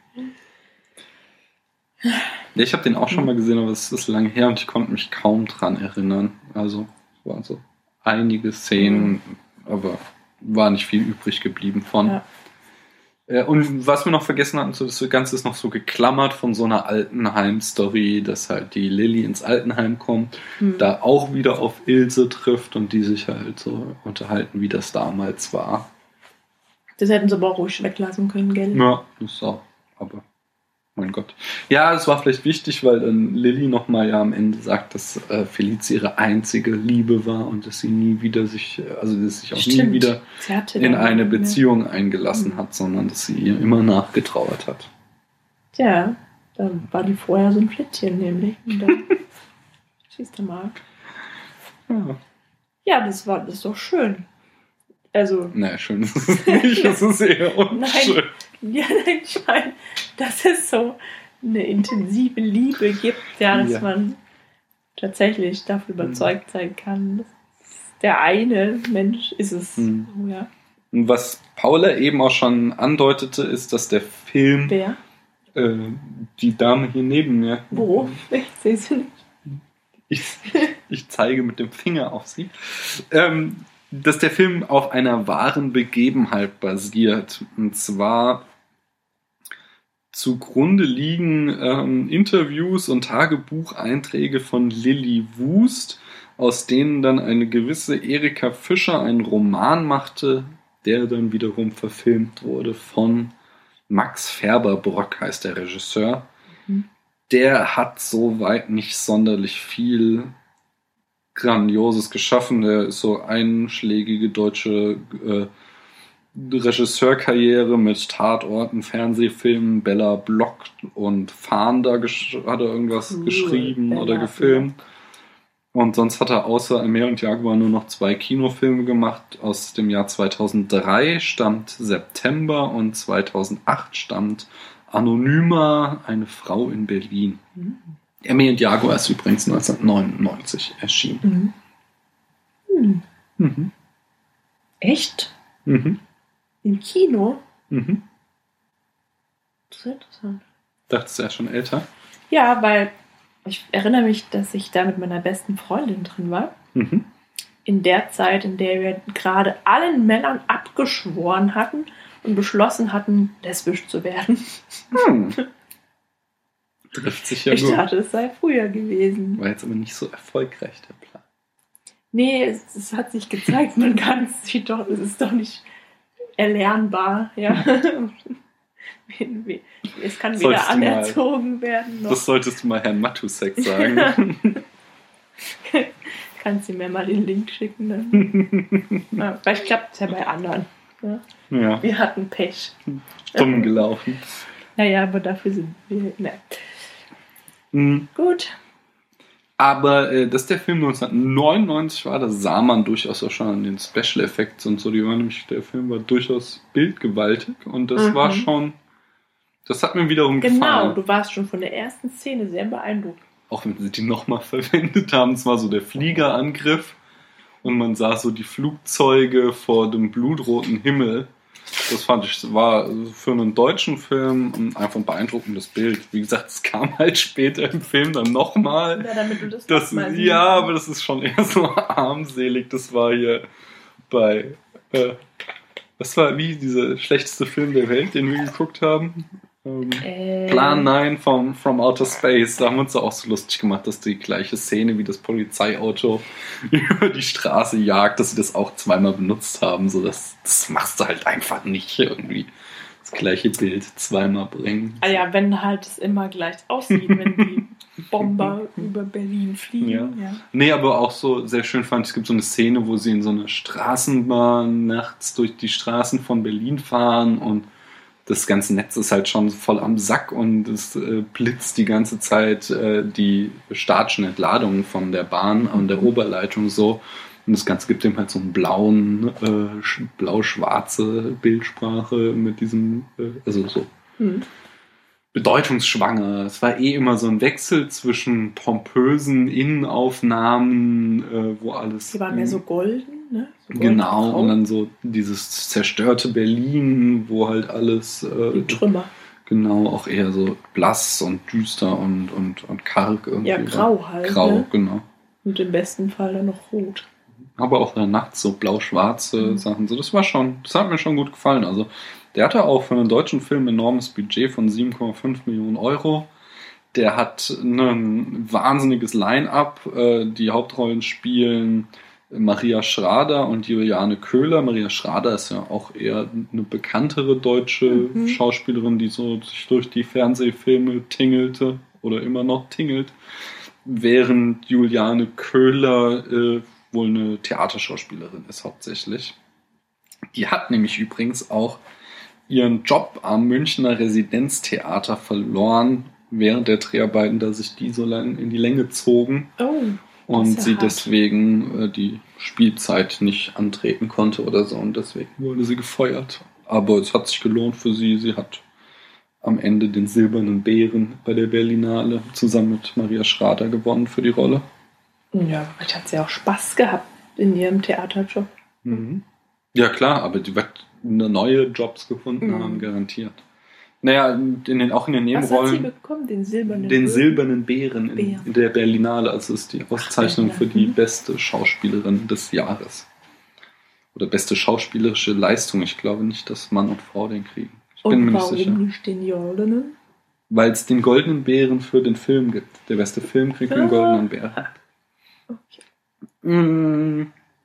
[SPEAKER 2] Ja, ich habe den auch schon mal gesehen, aber es ist lange her und ich konnte mich kaum dran erinnern. Also, es waren so einige Szenen, aber war nicht viel übrig geblieben von. Ja. Und was wir noch vergessen hatten, so das Ganze ist noch so geklammert von so einer Altenheim-Story, dass halt die Lilly ins Altenheim kommt, da auch wieder auf Ilse trifft und die sich halt so unterhalten, wie das damals war.
[SPEAKER 1] Das hätten sie aber auch ruhig weglassen können, gell?
[SPEAKER 2] Ja, das auch, aber mein Gott. Ja, es war vielleicht wichtig, weil dann Lilly nochmal ja am Ende sagt, dass Felice ihre einzige Liebe war und dass sie nie wieder nie wieder in eine Beziehung eingelassen hat, sondern dass sie ihr immer nachgetrauert hat.
[SPEAKER 1] Ja, da war die vorher so ein Flittchen nämlich. Und dann siehst du mal. Ja, das ist doch schön. Also.
[SPEAKER 2] Naja, schön ist es nicht, das ist eher unschön.
[SPEAKER 1] Nein, ich meine, dass es so eine intensive Liebe gibt, dass man tatsächlich dafür überzeugt sein kann, dass der eine Mensch ist es. Ja.
[SPEAKER 2] Und was Paula eben auch schon andeutete, ist, dass der Film
[SPEAKER 1] Wer?
[SPEAKER 2] Die Dame hier neben mir.
[SPEAKER 1] Wo? Ich sehe sie
[SPEAKER 2] nicht. Ich zeige mit dem Finger auf sie. Dass der Film auf einer wahren Begebenheit basiert. Und zwar zugrunde liegen Interviews und Tagebucheinträge von Lilly Wust, aus denen dann eine gewisse Erika Fischer einen Roman machte, der dann wiederum verfilmt wurde von Max Färberbrock, heißt der Regisseur. Der hat soweit nicht sonderlich viel Grandioses geschaffen. Der ist so einschlägige deutsche Regisseurkarriere mit Tatorten, Fernsehfilmen, Bella Block und Fahnder hat er irgendwas geschrieben Bella oder gefilmt. Block. Und sonst hat er außer Almer und Jaguar nur noch 2 Kinofilme gemacht. Aus dem Jahr 2003 stammt September und 2008 stammt Anonyma, eine Frau in Berlin. Almer und Jaguar ist übrigens 1999 erschienen.
[SPEAKER 1] Echt? Im Kino? Das ist interessant.
[SPEAKER 2] Dachtest du ja schon älter?
[SPEAKER 1] Ja, weil ich erinnere mich, dass ich da mit meiner besten Freundin drin war. in der Zeit, in der wir gerade allen Männern abgeschworen hatten und beschlossen hatten, lesbisch zu werden.
[SPEAKER 2] Trifft sich ja
[SPEAKER 1] gut. Ich
[SPEAKER 2] gut.
[SPEAKER 1] dachte, es sei früher gewesen.
[SPEAKER 2] War jetzt aber nicht so erfolgreich, der Plan.
[SPEAKER 1] Nee, es hat sich gezeigt, man kann es doch, es ist doch nicht erlernbar. Ja. Es kann wieder anerzogen werden. Noch.
[SPEAKER 2] Das solltest du mal Herrn Matusek sagen.
[SPEAKER 1] Kannst du mir mal den Link schicken? Dann? Ja, vielleicht klappt es ja bei anderen. Ja?
[SPEAKER 2] Ja.
[SPEAKER 1] Wir hatten Pech.
[SPEAKER 2] Dumm gelaufen.
[SPEAKER 1] Naja, aber dafür sind wir... Gut.
[SPEAKER 2] Aber dass der Film 1999 war, das sah man durchaus auch schon an den Special Effects und so. Der Film war durchaus bildgewaltig und das war schon... Das hat mir wiederum gefallen.
[SPEAKER 1] Genau, du warst schon von der ersten Szene sehr beeindruckt.
[SPEAKER 2] Auch wenn sie die nochmal verwendet haben. Es war so der Fliegerangriff und man sah so die Flugzeuge vor dem blutroten Himmel. Das fand ich, war für einen deutschen Film einfach ein beeindruckendes Bild. Wie gesagt, es kam halt später im Film dann nochmal.
[SPEAKER 1] Ja, damit du das mal siehst.
[SPEAKER 2] Ja, aber das ist schon eher so armselig. Das war hier bei... das war wie dieser schlechteste Film der Welt, den wir geguckt haben. Plan 9 from Outer Space. Da haben wir uns auch so lustig gemacht, dass die gleiche Szene wie das Polizeiauto über die Straße jagt, dass sie das auch zweimal benutzt haben. So, das machst du halt einfach nicht irgendwie. Das gleiche Bild zweimal bringen.
[SPEAKER 1] Ah ja, wenn halt es immer gleich aussieht, wenn die Bomber über Berlin fliegen.
[SPEAKER 2] Ja. Nee, aber auch so sehr schön fand ich, es gibt so eine Szene, wo sie in so einer Straßenbahn nachts durch die Straßen von Berlin fahren und das ganze Netz ist halt schon voll am Sack und es blitzt die ganze Zeit die statischen Entladungen von der Bahn an der Oberleitung so. Und das Ganze gibt ihm halt so einen blauen, blau-schwarze Bildsprache mit diesem, also so bedeutungsschwanger. Es war immer so ein Wechsel zwischen pompösen Innenaufnahmen, wo alles...
[SPEAKER 1] Die waren mehr so golden, ne? So
[SPEAKER 2] genau, und dann so dieses zerstörte Berlin, wo halt alles...
[SPEAKER 1] die Trümmer.
[SPEAKER 2] Genau, auch eher so blass und düster und karg irgendwie.
[SPEAKER 1] Ja, grau halt.
[SPEAKER 2] Grau,
[SPEAKER 1] ne?
[SPEAKER 2] Genau.
[SPEAKER 1] Und im besten Fall dann noch rot.
[SPEAKER 2] Aber auch nachts so blau-schwarze Sachen. So, das hat mir schon gut gefallen. Also der hatte auch für einen deutschen Film ein enormes Budget von 7,5 Millionen Euro. Der hat ein wahnsinniges Line-Up. Die Hauptrollen spielen Maria Schrader und Juliane Köhler. Maria Schrader ist ja auch eher eine bekanntere deutsche Schauspielerin, die so sich durch die Fernsehfilme tingelte oder immer noch tingelt. Während Juliane Köhler wohl eine Theaterschauspielerin ist hauptsächlich. Die hat nämlich übrigens auch ihren Job am Münchner Residenztheater verloren während der Dreharbeiten, da sich die so lange in die Länge zogen.
[SPEAKER 1] Oh,
[SPEAKER 2] und sie deswegen die Spielzeit nicht antreten konnte oder so und deswegen wurde sie gefeuert. Aber es hat sich gelohnt für sie. Sie hat am Ende den Silbernen Bären bei der Berlinale zusammen mit Maria Schrader gewonnen für die Rolle.
[SPEAKER 1] Ja, vielleicht hat sie auch Spaß gehabt in ihrem Theaterjob.
[SPEAKER 2] Ja klar, aber die wird neue Jobs gefunden haben, garantiert. Naja, auch in den Nebenrollen.
[SPEAKER 1] Was hat sie bekommen? Den
[SPEAKER 2] Silbernen Bären in der Berlinale. Also ist die Auszeichnung für die beste Schauspielerin des Jahres. Oder beste schauspielerische Leistung. Ich glaube nicht, dass Mann und Frau den kriegen. Ich bin mir nicht sicher.
[SPEAKER 1] Warum nicht den Goldenen?
[SPEAKER 2] Weil es den Goldenen Bären für den Film gibt. Der beste Film kriegt den Goldenen Bären. Okay.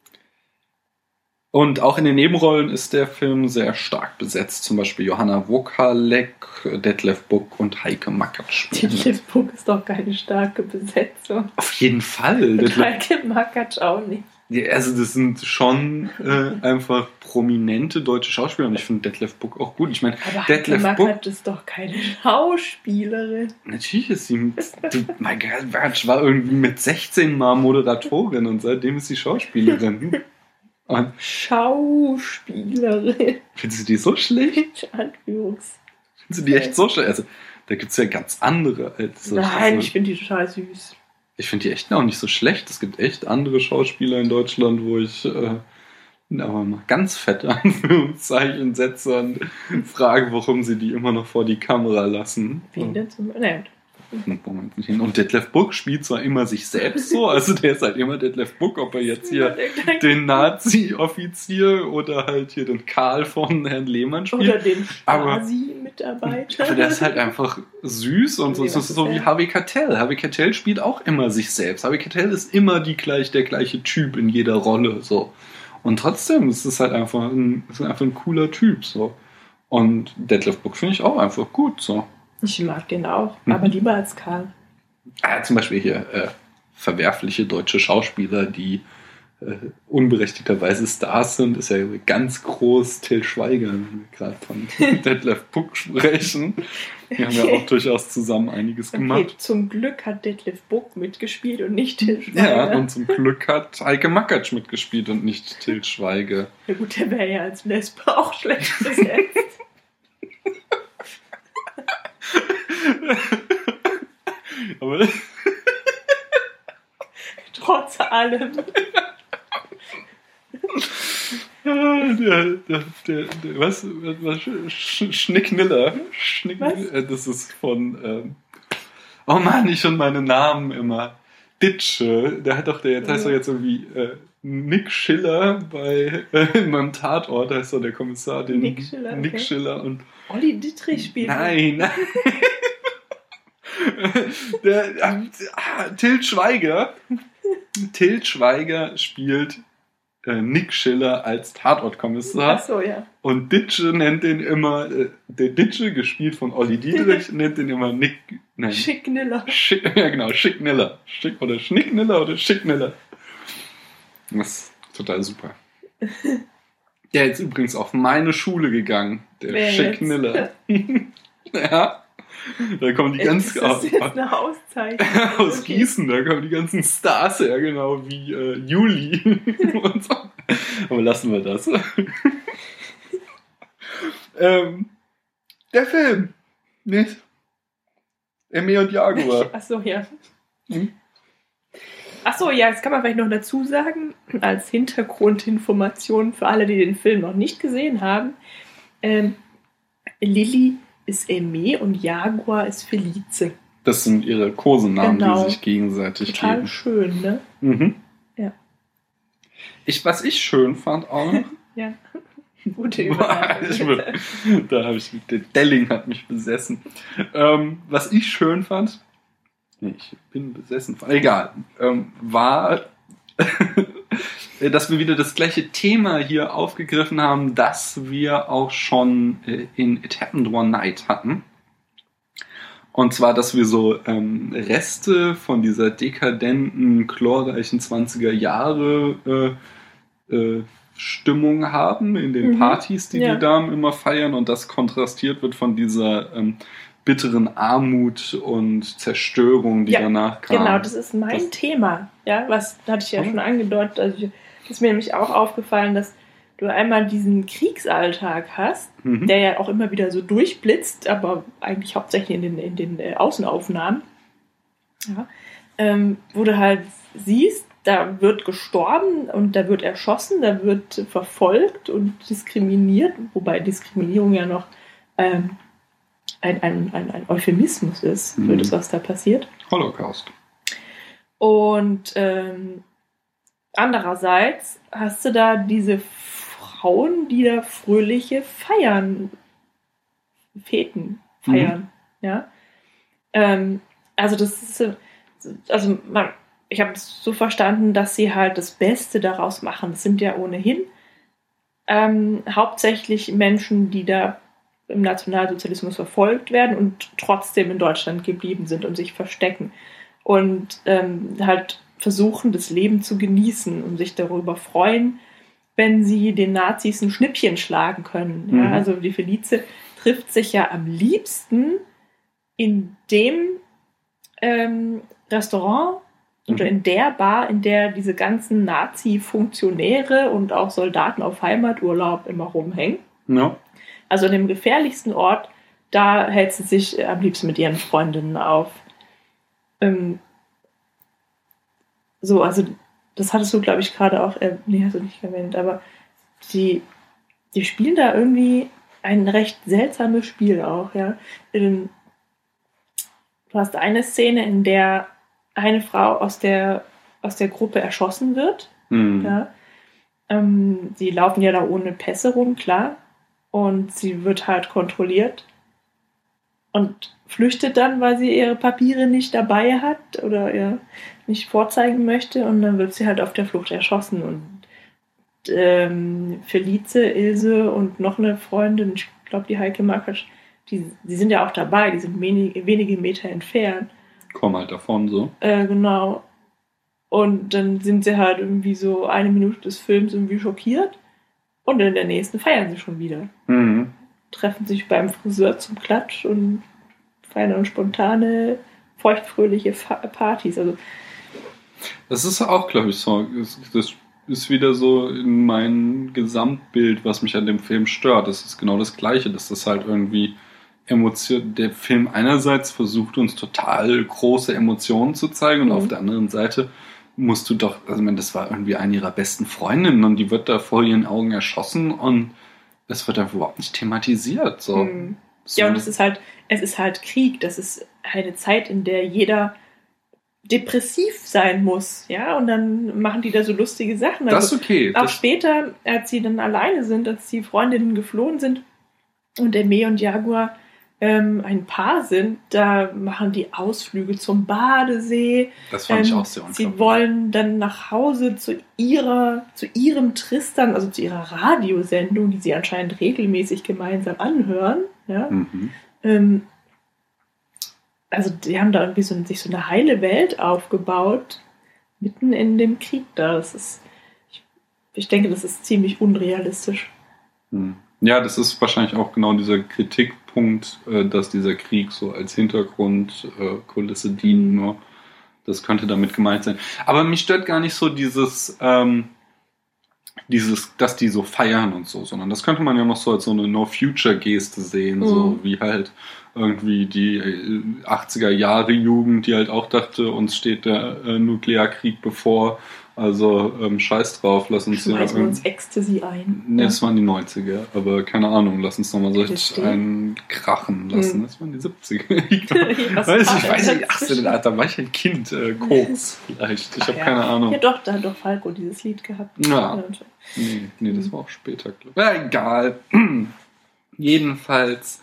[SPEAKER 2] Und auch in den Nebenrollen ist der Film sehr stark besetzt. Zum Beispiel Johanna Wokalek, Detlef Buck und Heike Makatsch.
[SPEAKER 1] Detlef Buck ist doch keine starke Besetzung.
[SPEAKER 2] Auf jeden Fall.
[SPEAKER 1] Und Heike Makatsch auch nicht.
[SPEAKER 2] Ja, also das sind schon einfach prominente deutsche Schauspieler und ich finde Detlef Buck auch gut. Ich meine,
[SPEAKER 1] Detlef Buck ist doch keine Schauspielerin.
[SPEAKER 2] Natürlich ist sie. Mein Gott, war irgendwie mit 16 Mal Moderatorin und seitdem ist sie Schauspielerin. Und
[SPEAKER 1] Schauspielerin.
[SPEAKER 2] Findest du die so schlecht?
[SPEAKER 1] Findest
[SPEAKER 2] du die echt so schlecht? Also, da gibt es ja ganz andere.
[SPEAKER 1] Nein, ich finde die total süß.
[SPEAKER 2] Ich finde die echt auch nicht so schlecht. Es gibt echt andere Schauspieler in Deutschland, wo ich aber mal ganz fette Anführungszeichen setze und frage, warum sie die immer noch vor die Kamera lassen.
[SPEAKER 1] Wen denn zum Beispiel?
[SPEAKER 2] Und Detlef Buck spielt zwar immer sich selbst so, also der ist halt immer Detlef Buck, ob er jetzt hier den Nazi-Offizier oder halt hier den Karl von Herrn Lehmann spielt.
[SPEAKER 1] Oder den Stasi-Mitarbeiter.
[SPEAKER 2] Aber der ist halt einfach süß und so. Es ist so wie Harvey Keitel. Harvey Keitel spielt auch immer sich selbst. Harvey Keitel ist immer der gleiche Typ in jeder Rolle, so. Und trotzdem ist es halt einfach ein cooler Typ, so. Und Detlef Buck finde ich auch einfach gut, so.
[SPEAKER 1] Ich mag den auch, aber lieber als Karl.
[SPEAKER 2] Zum Beispiel hier verwerfliche deutsche Schauspieler, die unberechtigterweise Stars sind, ist ja ganz groß Till Schweiger, wenn wir gerade von Detlef Buck sprechen. Die haben ja auch durchaus zusammen einiges gemacht.
[SPEAKER 1] Okay, zum Glück hat Detlef Buck mitgespielt und nicht Till Schweiger.
[SPEAKER 2] Ja, und zum Glück hat Heike Makatsch mitgespielt und nicht Till Schweiger.
[SPEAKER 1] Ja gut, der wäre ja als Lesbe auch schlecht besetzt.
[SPEAKER 2] Aber
[SPEAKER 1] trotz allem.
[SPEAKER 2] Was? Schnickniller. Das ist von oh Mann, ich und meine Namen immer. Ditsche, der heißt doch jetzt irgendwie Nick Schiller in meinem Tatort, da ist doch der Kommissar, den
[SPEAKER 1] Nick Schiller,
[SPEAKER 2] Nick Schiller und
[SPEAKER 1] Olli Dittrich spielt.
[SPEAKER 2] Nein. Till Schweiger. Till Schweiger spielt Nick Schiller als Tatortkommissar.
[SPEAKER 1] Ach so, ja.
[SPEAKER 2] Und Ditsche nennt den immer, der Ditsche, gespielt von Olli Dietrich, nennt den immer
[SPEAKER 1] Schickniller.
[SPEAKER 2] Ja, genau, Schickniller. Oder Schnickniller oder Schickniller. Das ist total super. Der ist übrigens auf meine Schule gegangen, der Schickniller. Ja. Da kommen die ganzen
[SPEAKER 1] das ist jetzt eine Auszeit.
[SPEAKER 2] Aus Gießen, da kommen die ganzen Stars her, genau wie Juli und so. Aber lassen wir das. Der Film, nicht? Emme und Jaguar.
[SPEAKER 1] Achso, ja. Achso, ja, das kann man vielleicht noch dazu sagen, als Hintergrundinformation für alle, die den Film noch nicht gesehen haben. Lilly ist Emme und Jaguar ist Felice.
[SPEAKER 2] Das sind ihre Kosenamen,
[SPEAKER 1] genau.
[SPEAKER 2] Die sich gegenseitig
[SPEAKER 1] total
[SPEAKER 2] geben.
[SPEAKER 1] Schön, ne?
[SPEAKER 2] Mhm.
[SPEAKER 1] Ja.
[SPEAKER 2] Was ich schön fand auch noch.
[SPEAKER 1] Ja. Gute Überleitung.
[SPEAKER 2] Der Delling hat mich besessen. Was ich schön fand, ich bin besessen, egal, war, dass wir wieder das gleiche Thema hier aufgegriffen haben, das wir auch schon in It Happened One Night hatten. Und zwar, dass wir so Reste von dieser dekadenten, chlorreichen 20er Jahre Stimmung haben in den Partys, die die Damen immer feiern, und das kontrastiert wird von dieser bitteren Armut und Zerstörung, die danach kam.
[SPEAKER 1] Genau, das ist mein Thema. Ja, was hatte ich ja schon angedeutet. Also ist mir nämlich auch aufgefallen, dass du einmal diesen Kriegsalltag hast, der ja auch immer wieder so durchblitzt, aber eigentlich hauptsächlich in den Außenaufnahmen. Ja, wo du halt siehst, da wird gestorben und da wird erschossen, da wird verfolgt und diskriminiert, wobei Diskriminierung ja noch ein Euphemismus ist für das, was da passiert.
[SPEAKER 2] Holocaust.
[SPEAKER 1] Und andererseits hast du da diese Frauen, die da fröhliche Feten feiern. Ja? Also das ist, ich habe es so verstanden, dass sie halt das Beste daraus machen. Das sind ja ohnehin hauptsächlich Menschen, die da im Nationalsozialismus verfolgt werden und trotzdem in Deutschland geblieben sind und sich verstecken. Und halt versuchen, das Leben zu genießen und sich darüber freuen, wenn sie den Nazis ein Schnippchen schlagen können. Ja, also die Felice trifft sich ja am liebsten in dem Restaurant oder in der Bar, in der diese ganzen Nazi-Funktionäre und auch Soldaten auf Heimaturlaub immer rumhängen.
[SPEAKER 2] Ja.
[SPEAKER 1] Also an dem gefährlichsten Ort, da hält sie sich am liebsten mit ihren Freundinnen auf. Also das hattest du, glaube ich, gerade auch, hast du nicht erwähnt, aber die spielen da irgendwie ein recht seltsames Spiel auch, ja. du hast eine Szene, in der eine Frau aus der Gruppe erschossen wird. Ja. Sie laufen ja da ohne Pässe rum, klar. Und sie wird halt kontrolliert und flüchtet dann, weil sie ihre Papiere nicht dabei hat oder nicht vorzeigen möchte. Und dann wird sie halt auf der Flucht erschossen. Und Felice, Ilse und noch eine Freundin, ich glaube die Heike Makatsch, die sind ja auch dabei, die sind wenige Meter entfernt.
[SPEAKER 2] Kommen halt davon so.
[SPEAKER 1] Genau. Und dann sind sie halt irgendwie so 1 Minute des Films irgendwie schockiert. Und in der nächsten feiern sie schon wieder. Treffen sich beim Friseur zum Klatsch und feiern dann spontane, feuchtfröhliche Partys. Also,
[SPEAKER 2] das ist auch, glaube ich, so. Das ist wieder so in mein Gesamtbild, was mich an dem Film stört. Das ist genau das Gleiche, dass das halt irgendwie der Film einerseits versucht, uns total große Emotionen zu zeigen und auf der anderen Seite musst du doch, also ich meine, das war irgendwie eine ihrer besten Freundinnen und die wird da vor ihren Augen erschossen und es wird einfach überhaupt nicht thematisiert. So.
[SPEAKER 1] Ja, und es ist halt Krieg. Das ist eine Zeit, in der jeder depressiv sein muss, ja, und dann machen die da so lustige Sachen.
[SPEAKER 2] Das ist okay.
[SPEAKER 1] Auch später, als sie dann alleine sind, als die Freundinnen geflohen sind und Aimee und Jaguar ein Paar sind, da machen die Ausflüge zum Badesee.
[SPEAKER 2] Das fand ich auch sehr unglaublich.
[SPEAKER 1] Sie wollen dann nach Hause zu ihrem Tristan, also zu ihrer Radiosendung, die sie anscheinend regelmäßig gemeinsam anhören. Ja? Also die haben da irgendwie sich so eine heile Welt aufgebaut, mitten in dem Krieg da. Ich denke, das ist ziemlich unrealistisch.
[SPEAKER 2] Ja, das ist wahrscheinlich auch genau dieser Kritikpunkt, dass dieser Krieg so als Hintergrundkulisse dient. Nur das könnte damit gemeint sein. Aber mich stört gar nicht so dieses, dass die so feiern und so, sondern das könnte man ja noch so als so eine No-Future-Geste sehen, so wie halt irgendwie die 80er-Jahre-Jugend, die halt auch dachte, uns steht der Nuklearkrieg bevor. Also scheiß drauf, lass uns ja
[SPEAKER 1] uns Ecstasy ein.
[SPEAKER 2] Ne, das waren die 90er, aber keine Ahnung, lass uns nochmal so einen krachen lassen. Das waren die 70er. Ich weiß nicht, 18, da war ich ein Kind, Koks vielleicht. Ich habe keine Ahnung.
[SPEAKER 1] Ja doch, da hat doch Falco dieses Lied gehabt.
[SPEAKER 2] Ja. Nee, das war auch später, glaube ich. Ja, egal. Jedenfalls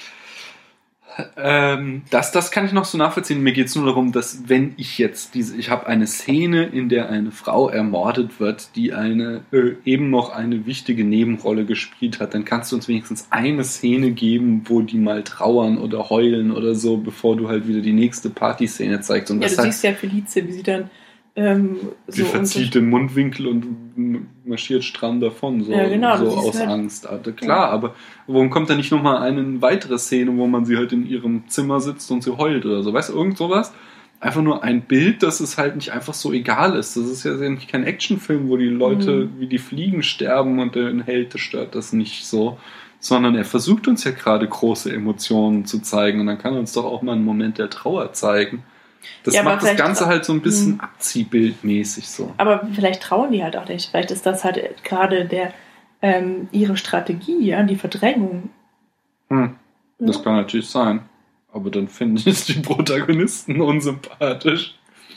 [SPEAKER 2] das kann ich noch so nachvollziehen. Mir geht es nur darum, dass wenn ich habe eine Szene, in der eine Frau ermordet wird, die eben noch eine wichtige Nebenrolle gespielt hat, dann kannst du uns wenigstens eine Szene geben, wo die mal trauern oder heulen oder so, bevor du halt wieder die nächste Partyszene zeigst. Und
[SPEAKER 1] ja, du siehst ja Felice, wie sie dann
[SPEAKER 2] sie verzieht den Mundwinkel und marschiert stramm davon, so,
[SPEAKER 1] genau,
[SPEAKER 2] so aus halt Angst. Klar, aber warum kommt da nicht nochmal eine weitere Szene, wo man sie halt in ihrem Zimmer sitzt und sie heult oder so? Weißt du, irgend sowas? Einfach nur ein Bild, dass es halt nicht einfach so egal ist. Das ist ja nicht kein Actionfilm, wo die Leute wie die Fliegen sterben und den Held stört das nicht so. Sondern er versucht uns ja gerade große Emotionen zu zeigen und dann kann er uns doch auch mal einen Moment der Trauer zeigen. Das macht das Ganze halt so ein bisschen abziehbildmäßig so.
[SPEAKER 1] Aber vielleicht trauen die halt auch nicht. Vielleicht ist das halt gerade ihre Strategie, ja, die Verdrängung.
[SPEAKER 2] Das kann natürlich sein. Aber dann finde ich die Protagonisten unsympathisch.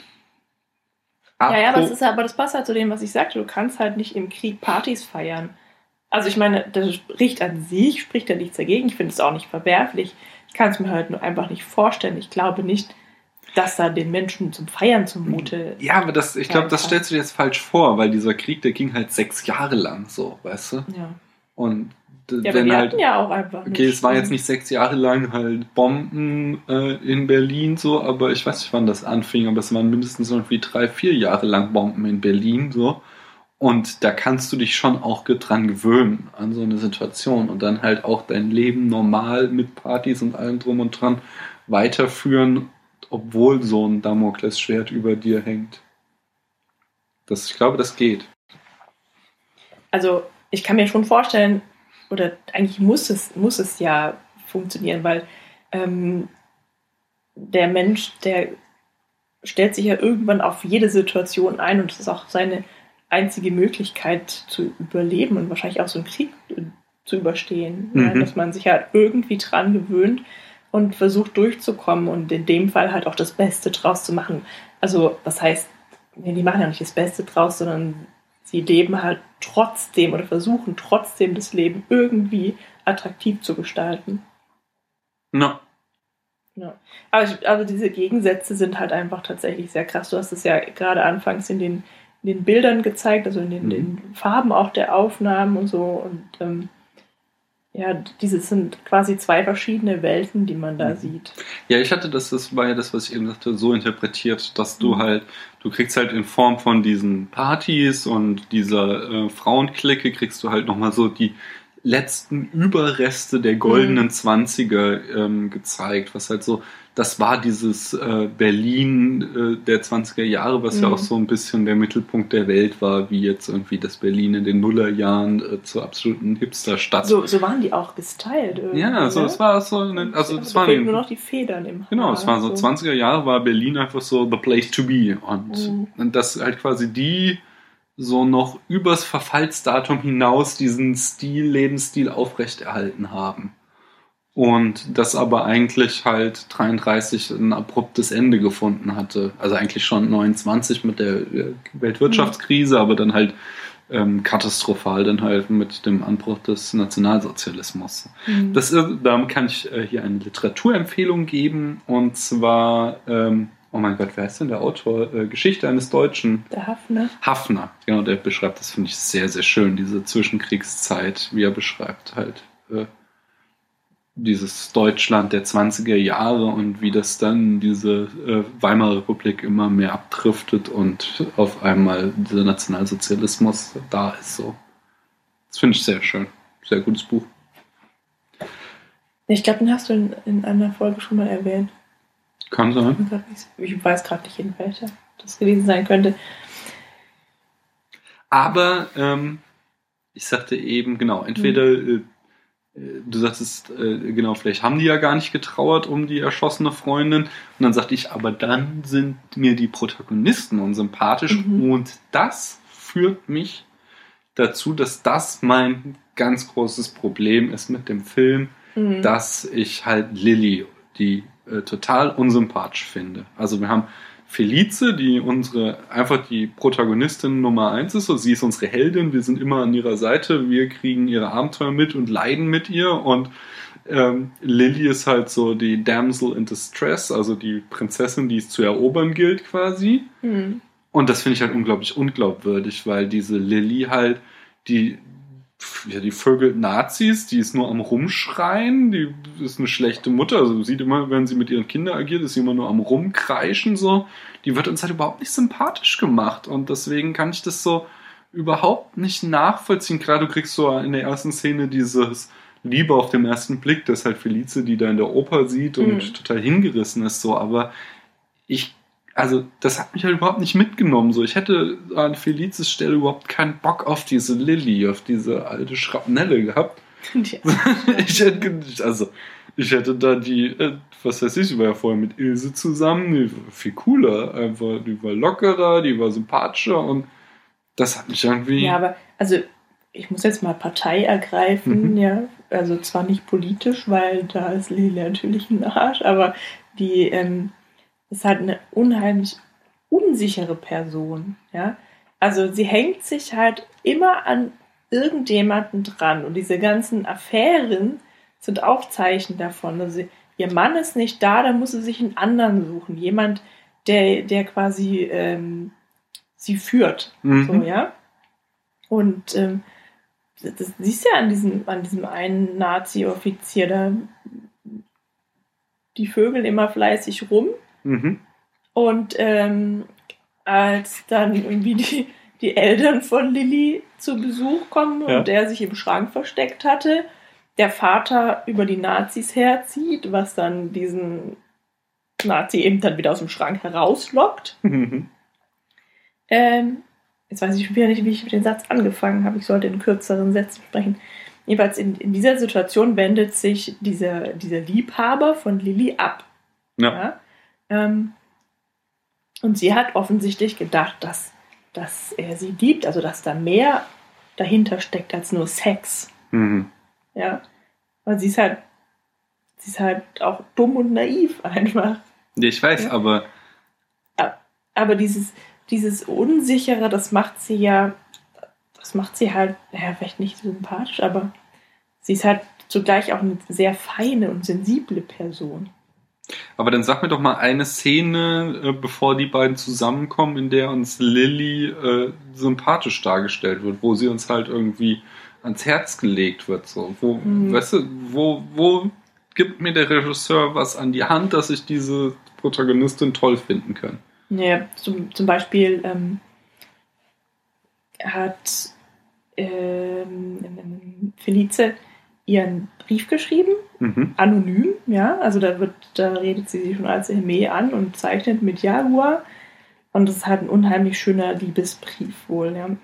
[SPEAKER 1] Ja, aber das passt halt zu dem, was ich sagte. Du kannst halt nicht im Krieg Partys feiern. Also ich meine, das spricht ja nichts dagegen. Ich finde es auch nicht verwerflich. Ich kann es mir halt nur einfach nicht vorstellen. Ich glaube nicht, dass da den Menschen zum Feiern zumute.
[SPEAKER 2] Ja, aber ich glaube, das stellst du dir jetzt falsch vor, weil dieser Krieg, der ging halt 6 Jahre lang so, weißt du?
[SPEAKER 1] Ja.
[SPEAKER 2] Und
[SPEAKER 1] aber die hatten ja auch einfach
[SPEAKER 2] okay, es war jetzt nicht 6 Jahre lang halt Bomben in Berlin so, aber ich weiß nicht, wann das anfing, aber es waren mindestens irgendwie 3-4 Jahre lang Bomben in Berlin so. Und da kannst du dich schon auch dran gewöhnen an so eine Situation und dann halt auch dein Leben normal mit Partys und allem drum und dran weiterführen, obwohl so ein Damoklesschwert über dir hängt. Ich glaube, das geht.
[SPEAKER 1] Also ich kann mir schon vorstellen, oder eigentlich muss es ja funktionieren, weil der Mensch, der stellt sich ja irgendwann auf jede Situation ein und das ist auch seine einzige Möglichkeit zu überleben und wahrscheinlich auch so einen Krieg zu überstehen. Ja, dass man sich halt irgendwie dran gewöhnt, und versucht durchzukommen und in dem Fall halt auch das Beste draus zu machen. Also, das heißt, die machen ja nicht das Beste draus, sondern sie leben halt trotzdem oder versuchen trotzdem das Leben irgendwie attraktiv zu gestalten.
[SPEAKER 2] No.
[SPEAKER 1] Ja. Aber diese Gegensätze sind halt einfach tatsächlich sehr krass. Du hast es ja gerade anfangs in den Bildern gezeigt, also in den Farben auch der Aufnahmen und so. Und diese sind quasi zwei verschiedene Welten, die man da sieht.
[SPEAKER 2] Ja, ich hatte das war ja das, was ich eben sagte, so interpretiert, dass du kriegst halt in Form von diesen Partys und dieser Frauenklicke, kriegst du halt nochmal so die letzten Überreste der goldenen 20er gezeigt, was halt so, das war dieses Berlin der 20er Jahre, was ja auch so ein bisschen der Mittelpunkt der Welt war, wie jetzt irgendwie das Berlin in den Nullerjahren zur absoluten Hipsterstadt.
[SPEAKER 1] So waren die auch gestylt irgendwie.
[SPEAKER 2] Ja, so, es war so,
[SPEAKER 1] es waren nur noch die Federn im Haar.
[SPEAKER 2] Genau, es war so 20er Jahre, war Berlin einfach so the place to be und das halt quasi die so noch übers Verfallsdatum hinaus diesen Lebensstil aufrechterhalten haben. Und das aber eigentlich halt 33 ein abruptes Ende gefunden hatte. Also eigentlich schon 29 mit der Weltwirtschaftskrise, aber dann halt katastrophal dann halt mit dem Anbruch des Nationalsozialismus. Da kann ich hier eine Literaturempfehlung geben, und zwar oh mein Gott, wer heißt denn der Autor? Geschichte eines Deutschen.
[SPEAKER 1] Der Haffner.
[SPEAKER 2] Haffner, genau, der beschreibt das, finde ich, sehr, sehr schön, diese Zwischenkriegszeit, wie er beschreibt halt dieses Deutschland der 20er Jahre und wie das dann diese Weimarer Republik immer mehr abdriftet und auf einmal dieser Nationalsozialismus da ist. So. Das finde ich sehr schön. Sehr gutes Buch.
[SPEAKER 1] Ich glaube, den hast du in einer Folge schon mal erwähnt.
[SPEAKER 2] Kann sein.
[SPEAKER 1] Ich weiß gerade nicht, in welcher das gewesen sein könnte.
[SPEAKER 2] Aber ich sagte eben, genau, entweder du sagtest, genau, vielleicht haben die ja gar nicht getrauert um die erschossene Freundin. Und dann sagte ich, aber dann sind mir die Protagonisten unsympathisch. Und das führt mich dazu, dass das mein ganz großes Problem ist mit dem Film, dass ich halt Lilly, die total unsympathisch finde. Also wir haben Felice, die einfach die Protagonistin Nummer 1 ist. So, sie ist unsere Heldin, wir sind immer an ihrer Seite, wir kriegen ihre Abenteuer mit und leiden mit ihr. Und Lilly ist halt so die Damsel in Distress, also die Prinzessin, die es zu erobern gilt quasi. Und das finde ich halt unglaublich unglaubwürdig, weil diese Lilly halt die vögelt Nazis, die ist nur am Rumschreien, die ist eine schlechte Mutter, also sieht immer, wenn sie mit ihren Kindern agiert, ist sie immer nur am Rumkreischen, so. Die wird uns halt überhaupt nicht sympathisch gemacht und deswegen kann ich das so überhaupt nicht nachvollziehen. Klar, du kriegst so in der ersten Szene dieses Liebe auf den ersten Blick, das halt Felice, die da in der Oper sieht und total hingerissen ist, so, aber das hat mich halt überhaupt nicht mitgenommen. So, ich hätte an Felices Stelle überhaupt keinen Bock auf diese Lilly, auf diese alte Schrapnelle gehabt. Ja. Ich hätte da die, was weiß ich war ja vorher mit Ilse zusammen, die war viel cooler, einfach, die war lockerer, die war sympathischer und das hat mich irgendwie...
[SPEAKER 1] Ja, aber, also, ich muss jetzt mal Partei ergreifen, ja, also zwar nicht politisch, weil da ist Lilly natürlich ein Arsch, aber die, ist halt eine unheimlich unsichere Person, ja. Also sie hängt sich halt immer an irgendjemanden dran und diese ganzen Affären sind auch Zeichen davon. Also ihr Mann ist nicht da, dann muss sie sich einen anderen suchen. Jemand, der quasi sie führt, so, ja. Und das siehst du ja an diesem einen Nazi-Offizier, da die vögeln immer fleißig rum. Und als dann irgendwie die Eltern von Lilly zu Besuch kommen und der sich im Schrank versteckt hatte, der Vater über die Nazis herzieht, was dann diesen Nazi eben dann wieder aus dem Schrank herauslockt. Jetzt weiß ich wieder nicht, wie ich mit dem Satz angefangen habe. Ich sollte in kürzeren Sätzen sprechen. Jedenfalls in dieser Situation wendet sich dieser Liebhaber von Lilly ab. Ja? Und sie hat offensichtlich gedacht, dass er sie liebt, also dass da mehr dahinter steckt als nur Sex. Ja, weil sie ist halt sie ist halt auch dumm und naiv einfach.
[SPEAKER 2] Ja, ich weiß,
[SPEAKER 1] ja. Aber dieses Unsichere, das macht sie halt, ja, vielleicht nicht sympathisch, aber sie ist halt zugleich auch eine sehr feine und sensible Person.
[SPEAKER 2] Aber dann sag mir doch mal eine Szene, bevor die beiden zusammenkommen, in der uns Lily sympathisch dargestellt wird, wo sie uns halt irgendwie ans Herz gelegt wird. So. Weißt du, wo gibt mir der Regisseur was an die Hand, dass ich diese Protagonistin toll finden kann?
[SPEAKER 1] Ja, zum Beispiel hat Felice ihren Brief geschrieben, anonym, ja, also da redet sie schon als Aimee an und zeichnet mit Jaguar und das ist halt ein unheimlich schöner Liebesbrief wohl, ja.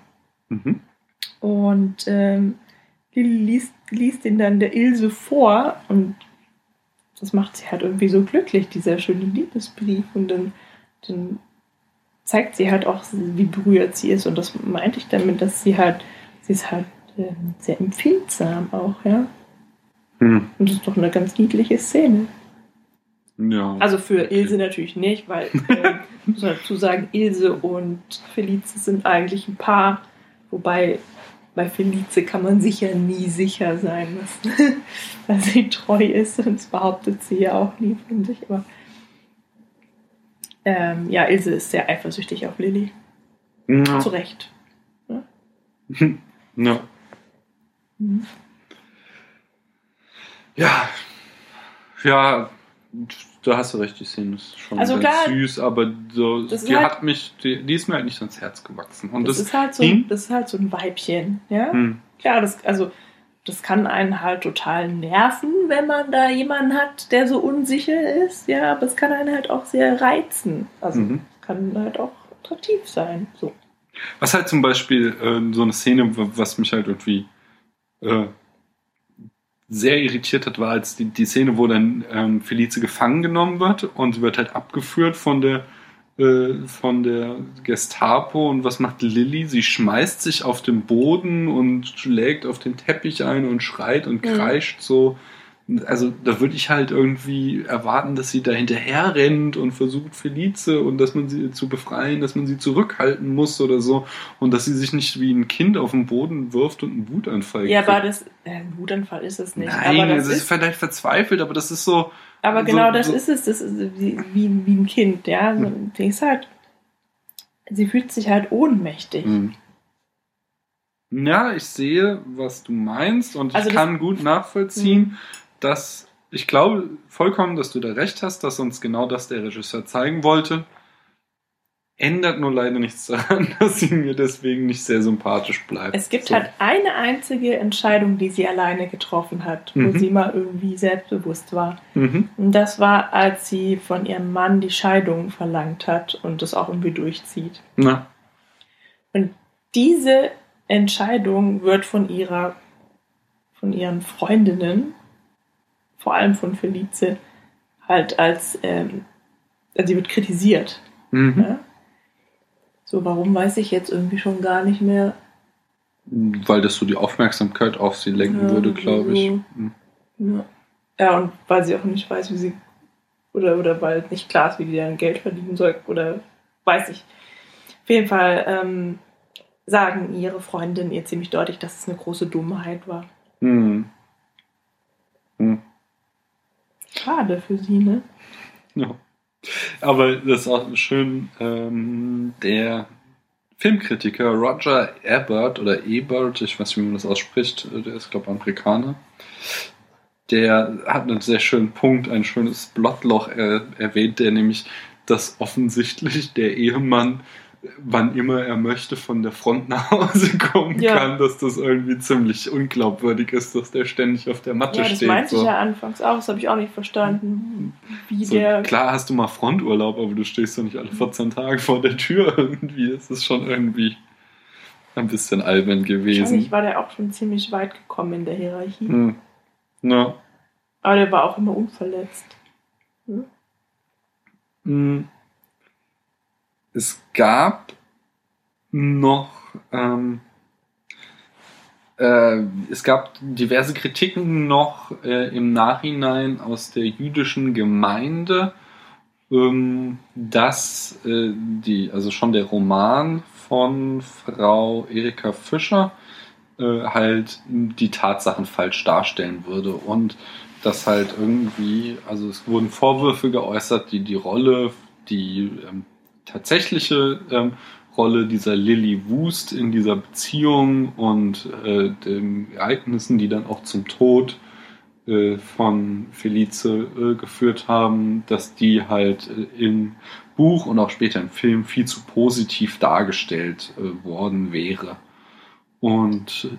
[SPEAKER 1] Und Lily liest ihn dann der Ilse vor und das macht sie halt irgendwie so glücklich, dieser schöne Liebesbrief, und dann zeigt sie halt auch, wie berührt sie ist, und das meinte ich damit, dass sie ist halt sehr empfindsam auch, ja. Und das ist doch eine ganz niedliche Szene.
[SPEAKER 2] Ja.
[SPEAKER 1] Also für Ilse natürlich nicht, weil, muss man dazu sagen, Ilse und Felice sind eigentlich ein Paar, wobei bei Felice kann man sich ja nie sicher sein, dass sie treu ist, und das behauptet sie ja auch nie von sich, aber ja, Ilse ist sehr eifersüchtig auf Lily. Ja. Zu Recht. Ja.
[SPEAKER 2] Ja. Ja, da hast du recht, die Szene ist schon
[SPEAKER 1] also
[SPEAKER 2] ganz
[SPEAKER 1] klar,
[SPEAKER 2] süß, aber so, die ist mir halt nicht ans Herz gewachsen. Und
[SPEAKER 1] das ist halt so ein Weibchen, ja. Klar, das kann einen halt total nerven, wenn man da jemanden hat, der so unsicher ist, ja, aber es kann einen halt auch sehr reizen. Also es kann halt auch attraktiv sein. So.
[SPEAKER 2] Was halt zum Beispiel so eine Szene, was mich halt irgendwie sehr irritiert hat, war als die Szene, wo dann Felice gefangen genommen wird und sie wird halt abgeführt von der Gestapo, und was macht Lily? Sie schmeißt sich auf den Boden und schlägt auf den Teppich ein und schreit und kreischt so. Also da würde ich halt irgendwie erwarten, dass sie da hinterher rennt und versucht Felice und dass man sie zu befreien, dass man sie zurückhalten muss oder so, und dass sie sich nicht wie ein Kind auf den Boden wirft und einen Wutanfall kriegt.
[SPEAKER 1] Ja, aber ein Wutanfall ist es nicht.
[SPEAKER 2] Nein, aber das ist vielleicht verzweifelt, aber das ist so...
[SPEAKER 1] Aber genau das ist es. Das ist wie ein Kind, ja. Die ist halt, sie fühlt sich halt ohnmächtig.
[SPEAKER 2] Ja, ich sehe, was du meinst, und ich kann gut nachvollziehen, dass ich glaube vollkommen, dass du da recht hast, dass uns genau das der Regisseur zeigen wollte. Ändert nur leider nichts daran, dass sie mir deswegen nicht sehr sympathisch bleibt.
[SPEAKER 1] Es gibt halt eine einzige Entscheidung, die sie alleine getroffen hat, wo sie mal irgendwie selbstbewusst war. Und das war, als sie von ihrem Mann die Scheidung verlangt hat und das auch irgendwie durchzieht.
[SPEAKER 2] Na.
[SPEAKER 1] Und diese Entscheidung wird von ihren Freundinnen, vor allem von Felice, halt als sie wird kritisiert. Ja? So, warum, weiß ich jetzt irgendwie schon gar nicht mehr.
[SPEAKER 2] Weil das so die Aufmerksamkeit auf sie lenken würde, glaube ich.
[SPEAKER 1] Ja, und weil sie auch nicht weiß, wie sie, oder weil nicht klar ist, wie die dann Geld verdienen soll, oder weiß ich. Auf jeden Fall sagen ihre Freundinnen ihr ziemlich deutlich, dass es eine große Dummheit war. Schade für sie, ne?
[SPEAKER 2] Ja. Aber das ist auch schön, der Filmkritiker Roger Ebert, ich weiß nicht, wie man das ausspricht, der ist, glaube ich, Amerikaner, der hat einen sehr schönen Punkt, ein schönes Blotloch erwähnt, der nämlich, dass offensichtlich der Ehemann, wann immer er möchte, von der Front nach Hause kommen kann, dass das irgendwie ziemlich unglaubwürdig ist, dass der ständig auf der Matte steht.
[SPEAKER 1] Ja, das meinte ich ja anfangs auch, das habe ich auch nicht verstanden.
[SPEAKER 2] Klar hast du mal Fronturlaub, aber du stehst doch nicht alle 14 Tage vor der Tür irgendwie. Es ist schon irgendwie ein bisschen albern gewesen.
[SPEAKER 1] Wahrscheinlich war der auch schon ziemlich weit gekommen in der Hierarchie.
[SPEAKER 2] Ja.
[SPEAKER 1] Aber der war auch immer unverletzt.
[SPEAKER 2] Es gab noch es gab diverse Kritiken noch im Nachhinein aus der jüdischen Gemeinde, dass also schon der Roman von Frau Erika Fischer halt die Tatsachen falsch darstellen würde und dass halt irgendwie, also es wurden Vorwürfe geäußert, die Rolle, die tatsächliche Rolle dieser Lily Wust in dieser Beziehung und den Ereignissen, die dann auch zum Tod von Felice geführt haben, dass die halt im Buch und auch später im Film viel zu positiv dargestellt worden wäre. Und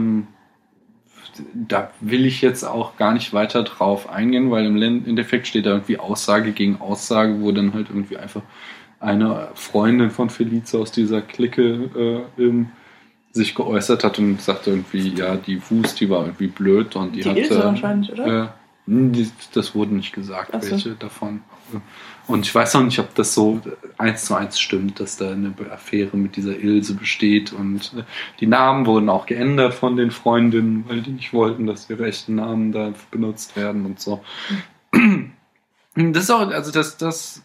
[SPEAKER 2] da will ich jetzt auch gar nicht weiter drauf eingehen, weil im Endeffekt steht da irgendwie Aussage gegen Aussage, wo dann halt irgendwie einfach eine Freundin von Felice aus dieser Clique sich geäußert hat und sagte irgendwie, ja, die Wust, die war irgendwie blöd und die hatte...
[SPEAKER 1] Ilse wahrscheinlich, oder?
[SPEAKER 2] Das wurde nicht gesagt, welche davon. Und ich weiß auch nicht, ob das so 1:1 stimmt, dass da eine Affäre mit dieser Ilse besteht und die Namen wurden auch geändert von den Freundinnen, weil die nicht wollten, dass ihre echten Namen da benutzt werden und so. Das ist auch, also das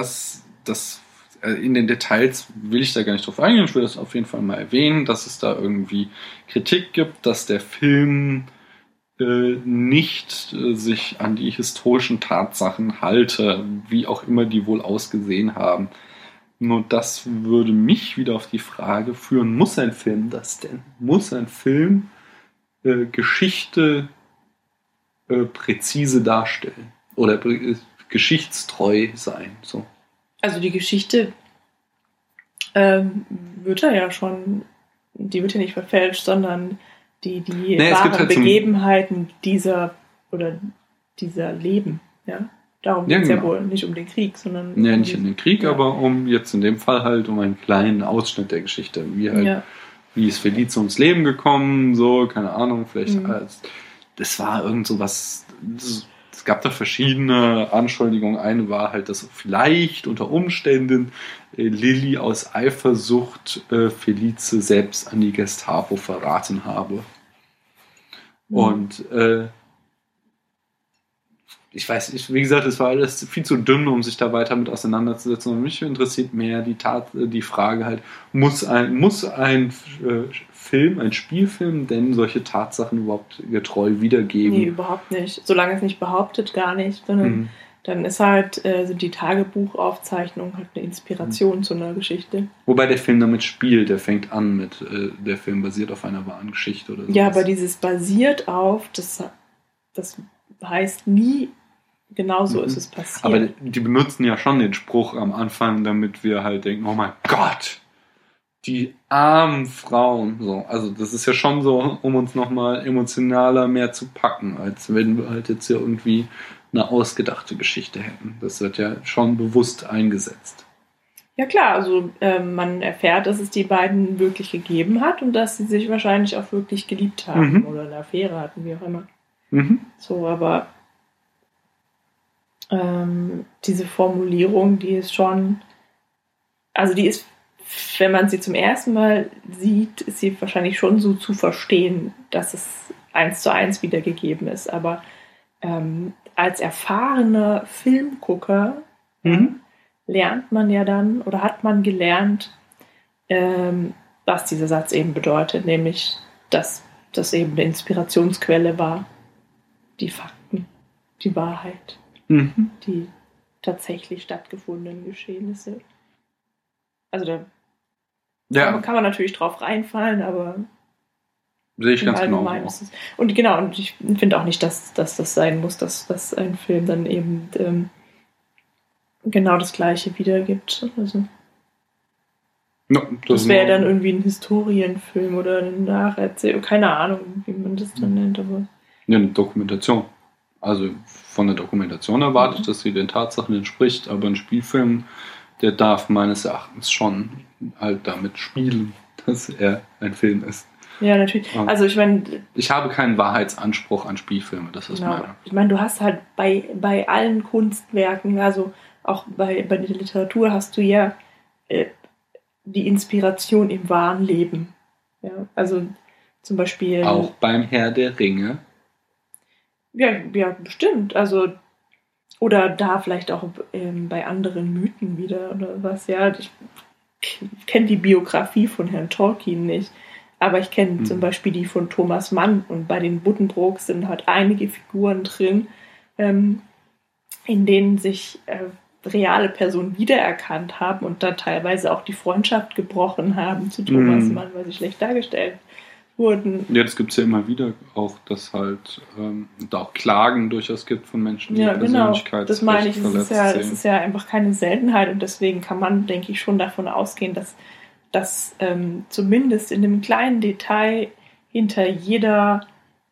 [SPEAKER 2] in den Details will ich da gar nicht drauf eingehen. Ich will das auf jeden Fall mal erwähnen, dass es da irgendwie Kritik gibt, dass der Film nicht sich an die historischen Tatsachen halte, wie auch immer die wohl ausgesehen haben. Nur das würde mich wieder auf die Frage führen, muss ein Film das denn? Muss ein Film Geschichte präzise darstellen? Oder geschichtstreu sein? So.
[SPEAKER 1] Also die Geschichte wird ja schon, die wird ja nicht verfälscht, sondern die wahren Begebenheiten dieser Leben, ja. Darum geht es ja wohl nicht um den Krieg, sondern...
[SPEAKER 2] Ja, nicht um den Krieg, aber um jetzt in dem Fall halt um einen kleinen Ausschnitt der Geschichte. Wie ist Felice ums Leben gekommen, so, keine Ahnung, vielleicht das war irgend so was... Es gab da verschiedene Anschuldigungen. Eine war halt, dass vielleicht unter Umständen Lily aus Eifersucht Felice selbst an die Gestapo verraten habe. Und ich weiß nicht, wie gesagt, es war alles viel zu dünn, um sich da weiter mit auseinanderzusetzen. Und mich interessiert mehr die Frage halt, muss ein Film, ein Spielfilm denn solche Tatsachen überhaupt getreu wiedergeben?
[SPEAKER 1] Nee, überhaupt nicht. Solange es nicht behauptet, gar nicht. Sondern dann ist halt, sind die Tagebuchaufzeichnungen halt eine Inspiration zu einer Geschichte.
[SPEAKER 2] Wobei der Film damit spielt, der fängt an mit, der Film basiert auf einer wahren Geschichte oder so.
[SPEAKER 1] Ja, aber dieses basiert auf, das heißt nie, genau so ist es passiert.
[SPEAKER 2] Aber die benutzen ja schon den Spruch am Anfang, damit wir halt denken, oh mein Gott, die armen Frauen. So, also das ist ja schon so, um uns nochmal emotionaler mehr zu packen, als wenn wir halt jetzt hier irgendwie eine ausgedachte Geschichte hätten. Das wird ja schon bewusst eingesetzt.
[SPEAKER 1] Ja klar, also man erfährt, dass es die beiden wirklich gegeben hat und dass sie sich wahrscheinlich auch wirklich geliebt haben oder eine Affäre hatten, wie auch immer. So, aber diese Formulierung, die ist schon, also die ist, wenn man sie zum ersten Mal sieht, ist sie wahrscheinlich schon so zu verstehen, dass es 1:1 wiedergegeben ist, aber als erfahrener Filmgucker lernt man ja dann, oder hat man gelernt, was dieser Satz eben bedeutet, nämlich, dass das eben eine Inspirationsquelle war. Die Fakten, die Wahrheit, die tatsächlich stattgefundenen Geschehnisse. Also da kann man natürlich drauf reinfallen, aber
[SPEAKER 2] sehe ich ganz genau.
[SPEAKER 1] Und ich finde auch nicht, dass das sein muss, dass ein Film dann eben genau das Gleiche wiedergibt. Also, das wäre dann irgendwie ein Historienfilm oder eine Nacherzählung, keine Ahnung, wie man das dann nennt, aber...
[SPEAKER 2] Ja, eine Dokumentation. Also von der Dokumentation erwartet, dass sie den Tatsachen entspricht, aber ein Spielfilm, der darf meines Erachtens schon halt damit spielen, dass er ein Film ist.
[SPEAKER 1] Ja, natürlich. Also ich meine...
[SPEAKER 2] Ich habe keinen Wahrheitsanspruch an Spielfilme, das ist meiner.
[SPEAKER 1] Ich meine, du hast halt bei allen Kunstwerken, also auch bei der Literatur, hast du ja die Inspiration im wahren Leben. Ja, also Zum Beispiel...
[SPEAKER 2] Auch beim Herr der Ringe?
[SPEAKER 1] Ja, bestimmt. Also, oder da vielleicht auch bei anderen Mythen wieder oder was. Ja, ich kenne die Biografie von Herrn Tolkien nicht, aber ich kenne zum Beispiel die von Thomas Mann, und bei den Buddenbrooks sind halt einige Figuren drin, in denen sich reale Personen wiedererkannt haben und dann teilweise auch die Freundschaft gebrochen haben zu Thomas Mann, weil sie schlecht dargestellt wurden.
[SPEAKER 2] Ja, das gibt es ja immer wieder auch, dass halt da auch Klagen durchaus gibt von Menschen, die Persönlichkeit
[SPEAKER 1] das meine ich, es ist ja einfach keine Seltenheit, und deswegen kann man, denke ich, schon davon ausgehen, dass zumindest in einem kleinen Detail hinter jeder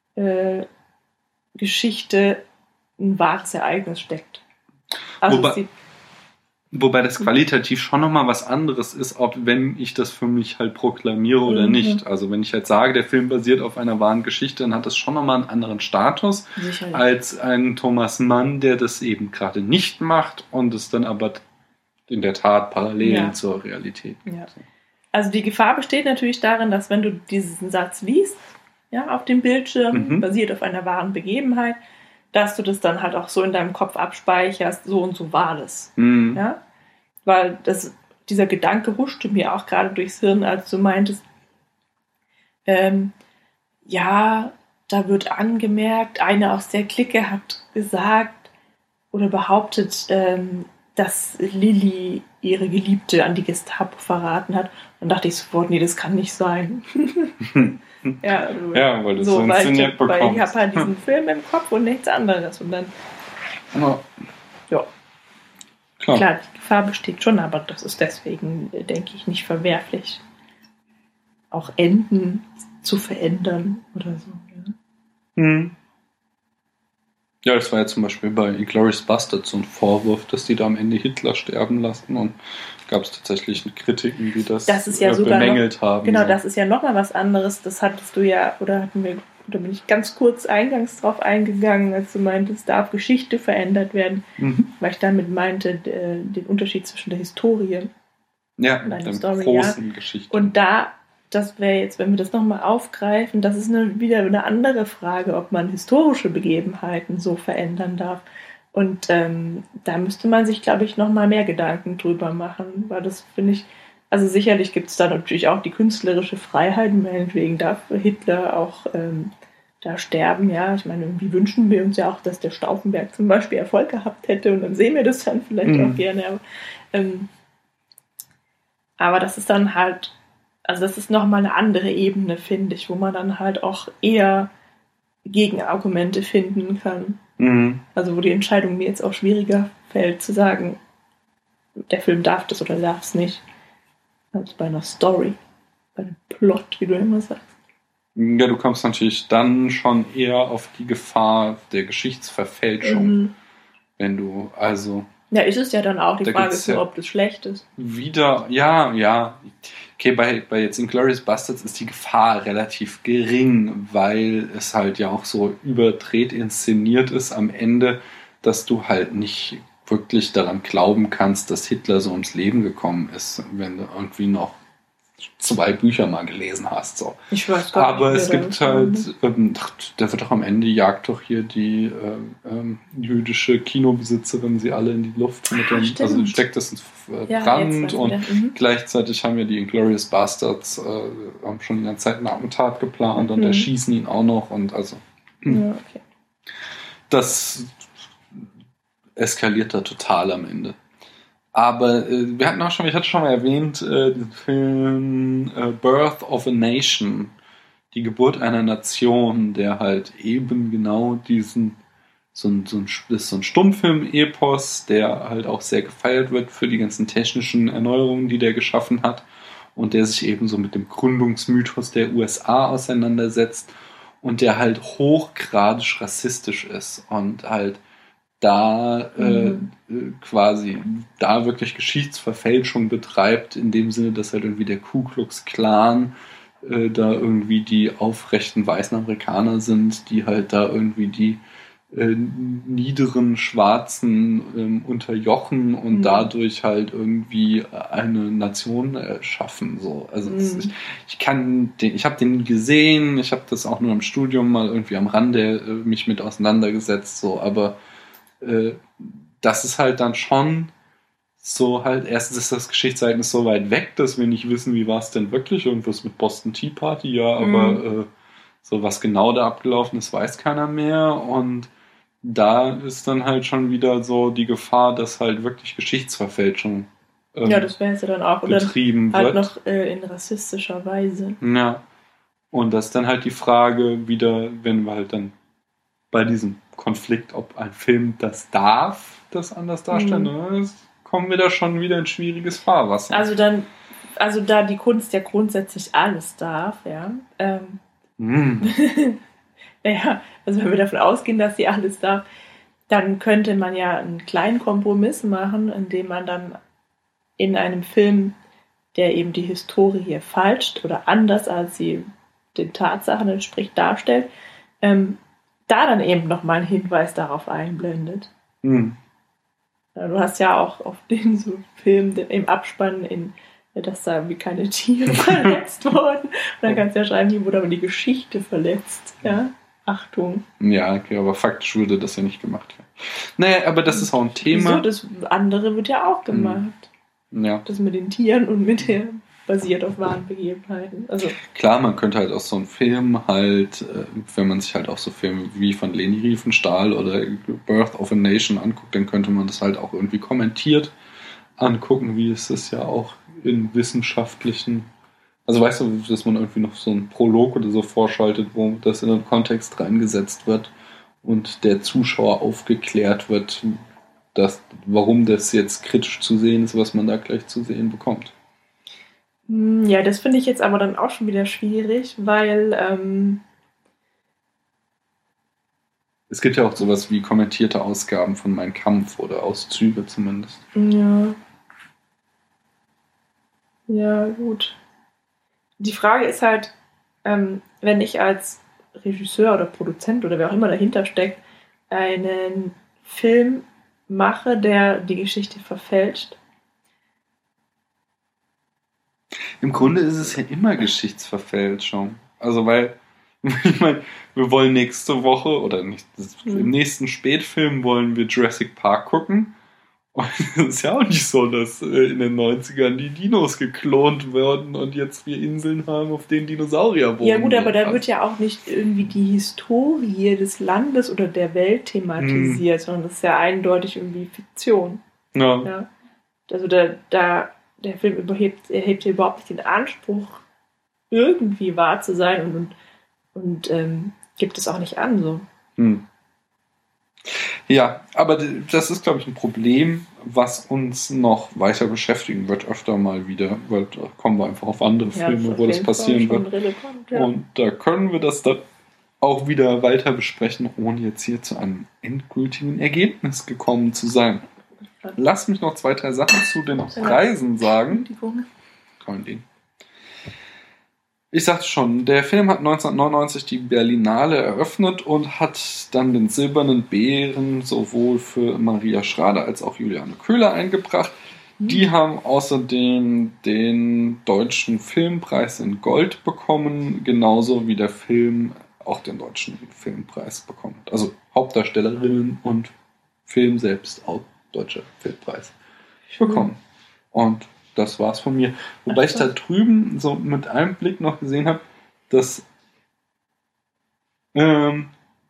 [SPEAKER 1] Geschichte ein wahres Ereignis steckt. Also
[SPEAKER 2] wobei das qualitativ schon nochmal was anderes ist, ob wenn ich das für mich halt proklamiere oder nicht. Also wenn ich halt sage, der Film basiert auf einer wahren Geschichte, dann hat das schon nochmal einen anderen Status als ein Thomas Mann, der das eben gerade nicht macht und es dann aber in der Tat parallel zur Realität gibt. Ja.
[SPEAKER 1] Also die Gefahr besteht natürlich darin, dass wenn du diesen Satz liest, ja, auf dem Bildschirm, basiert auf einer wahren Begebenheit, dass du das dann halt auch so in deinem Kopf abspeicherst, so und so war das. Ja? Weil dieser Gedanke huschte mir auch gerade durchs Hirn, als du meintest, ja, da wird angemerkt, eine aus der Clique hat gesagt oder behauptet, dass Lilly ihre Geliebte an die Gestapo verraten hat. Dann dachte ich sofort, nee, das kann nicht sein.
[SPEAKER 2] Weil das so inszeniert bekommt.
[SPEAKER 1] Weil ich habe halt diesen Film im Kopf und nichts anderes. Und dann, klar, die Gefahr besteht schon, aber das ist deswegen, denke ich, nicht verwerflich, auch Enden zu verändern oder so. Ja.
[SPEAKER 2] Ja, das war ja zum Beispiel bei Inglourious Basterds so ein Vorwurf, dass die da am Ende Hitler sterben lassen, und gab es tatsächlich Kritiken, die das
[SPEAKER 1] ist ja
[SPEAKER 2] bemängelt haben.
[SPEAKER 1] Genau, das ist ja nochmal was anderes. Das hattest du ja, oder bin ich ganz kurz eingangs drauf eingegangen, als du meintest, darf Geschichte verändert werden, weil ich damit meinte, den Unterschied zwischen der Historie
[SPEAKER 2] und einer Story, großen Geschichte.
[SPEAKER 1] Und das wäre jetzt, wenn wir das nochmal aufgreifen, das ist wieder eine andere Frage, ob man historische Begebenheiten so verändern darf. Und da müsste man sich, glaube ich, nochmal mehr Gedanken drüber machen, weil das finde ich, also sicherlich gibt es da natürlich auch die künstlerische Freiheit, meinetwegen darf Hitler auch da sterben, ja, ich meine, irgendwie wünschen wir uns ja auch, dass der Stauffenberg zum Beispiel Erfolg gehabt hätte, und dann sehen wir das dann vielleicht auch gerne, aber das ist dann halt, also das ist nochmal eine andere Ebene, finde ich, wo man dann halt auch eher Gegenargumente finden kann. Also wo die Entscheidung mir jetzt auch schwieriger fällt, zu sagen, der Film darf das oder darf es nicht, als bei einer Story, bei einem Plot, wie du immer sagst.
[SPEAKER 2] Ja, du kommst natürlich dann schon eher auf die Gefahr der Geschichtsverfälschung, wenn du also...
[SPEAKER 1] Ja, ist es ja dann auch, die Frage ist nur, ob das schlecht ist. Okay, bei jetzt Inglourious Basterds ist die Gefahr relativ gering, weil es halt ja auch so überdreht inszeniert ist am Ende, dass du halt nicht wirklich daran glauben kannst, dass Hitler so ums Leben gekommen ist, wenn du irgendwie noch 2 Bücher mal gelesen hast. So. Ich weiß gar
[SPEAKER 2] Aber nicht, es gibt halt, der wird doch am Ende, jagt doch hier die jüdische Kinobesitzerin sie alle in die Luft mit dem, also steckt das ins Brand, und gleichzeitig haben ja die Inglourious Basterds haben schon die ganze Zeit ein Attentat geplant und erschießen ihn auch noch, und also das eskaliert da total am Ende. Aber ich hatte schon mal erwähnt, den Film Birth of a Nation, die Geburt einer Nation, der halt eben genau diesen, so ein Stummfilm-Epos, der halt auch sehr gefeiert wird für die ganzen technischen Erneuerungen, die der geschaffen hat, und der sich eben so mit dem Gründungsmythos der USA auseinandersetzt und der halt hochgradig rassistisch ist und halt da quasi da wirklich Geschichtsverfälschung betreibt, in dem Sinne, dass halt irgendwie der Ku Klux Klan da irgendwie die aufrechten weißen Amerikaner sind, die halt da irgendwie die niederen Schwarzen unterjochen und dadurch halt irgendwie eine Nation erschaffen. So. Also ich habe den gesehen, ich habe das auch nur im Studium mal irgendwie am Rande mich mit auseinandergesetzt, so, aber das ist halt dann schon so halt, erstens ist das Geschichtsereignis so weit weg, dass wir nicht wissen, wie war es denn wirklich, irgendwas mit Boston Tea Party, ja, aber so was genau da abgelaufen ist, weiß keiner mehr und da ist dann halt schon wieder so die Gefahr, dass halt wirklich Geschichtsverfälschung
[SPEAKER 1] das wäre es ja dann auch
[SPEAKER 2] betrieben
[SPEAKER 1] halt
[SPEAKER 2] wird.
[SPEAKER 1] Noch in rassistischer Weise.
[SPEAKER 2] Ja. Und das ist dann halt die Frage wieder, wenn wir halt dann bei diesem Konflikt, ob ein Film das darf, das anders darstellen, kommen wir da schon wieder in schwieriges Fahrwasser.
[SPEAKER 1] Also da die Kunst ja grundsätzlich alles darf, ja. Ja, also wenn wir davon ausgehen, dass sie alles darf, dann könnte man ja einen kleinen Kompromiss machen, indem man dann in einem Film, der eben die Historie hier falsch oder anders als sie den Tatsachen entspricht, darstellt, da dann eben nochmal einen Hinweis darauf einblendet. Du hast ja auch auf den so Film im Abspann, dass da irgendwie keine Tiere verletzt wurden. Und dann kannst du ja schreiben, hier wurde aber die Geschichte verletzt. Ja? Achtung.
[SPEAKER 2] Ja, okay, aber faktisch würde das ja nicht gemacht werden. Naja, aber das ist auch ein Thema.
[SPEAKER 1] Wieso? Das andere wird ja auch gemacht.
[SPEAKER 2] Ja.
[SPEAKER 1] Das mit den Tieren und mit der basiert auf wahren Begebenheiten. Also
[SPEAKER 2] klar, man könnte halt auch so einen Film halt, wenn man sich halt auch so Filme wie von Leni Riefenstahl oder Birth of a Nation anguckt, dann könnte man das halt auch irgendwie kommentiert angucken, wie es ist ja auch in wissenschaftlichen, also weißt du, dass man irgendwie noch so einen Prolog oder so vorschaltet, wo das in einen Kontext reingesetzt wird und der Zuschauer aufgeklärt wird, warum das jetzt kritisch zu sehen ist, was man da gleich zu sehen bekommt.
[SPEAKER 1] Ja, das finde ich jetzt aber dann auch schon wieder schwierig, weil
[SPEAKER 2] es gibt ja auch sowas wie kommentierte Ausgaben von Mein Kampf oder Auszüge zumindest.
[SPEAKER 1] Ja, gut. Die Frage ist halt, wenn ich als Regisseur oder Produzent oder wer auch immer dahinter steckt, einen Film mache, der die Geschichte verfälscht.
[SPEAKER 2] Im Grunde ist es ja immer Geschichtsverfälschung. Also weil, ich meine, wir wollen nächste Woche oder nicht, im nächsten Spätfilm wollen wir Jurassic Park gucken. Und es ist ja auch nicht so, dass in den 90ern die Dinos geklont werden und jetzt wir Inseln haben, auf denen Dinosaurier wohnen.
[SPEAKER 1] Ja gut, aber da wird ja auch nicht irgendwie die Historie des Landes oder der Welt thematisiert, sondern das ist ja eindeutig irgendwie Fiktion. Ja. Also der Film erhebt ja überhaupt nicht den Anspruch, irgendwie wahr zu sein und gibt es auch nicht an. So.
[SPEAKER 2] Ja, aber das ist, glaube ich, ein Problem, was uns noch weiter beschäftigen wird, öfter mal wieder, weil da kommen wir einfach auf andere Filme, wo das passieren wird. Relevant, ja. Und da können wir das dann auch wieder weiter besprechen, ohne jetzt hier zu einem endgültigen Ergebnis gekommen zu sein. Lass mich noch 2, 3 Sachen zu den Preisen sagen. Ich sagte schon, der Film hat 1999 die Berlinale eröffnet und hat dann den Silbernen Bären sowohl für Maria Schrader als auch Juliane Köhler eingebracht. Die haben außerdem den Deutschen Filmpreis in Gold bekommen, genauso wie der Film auch den Deutschen Filmpreis bekommen. Also Hauptdarstellerinnen und Film selbst auch Deutscher Filmpreis bekommen. Und das war's von mir. Wobei ich da drüben so mit einem Blick noch gesehen habe, dass der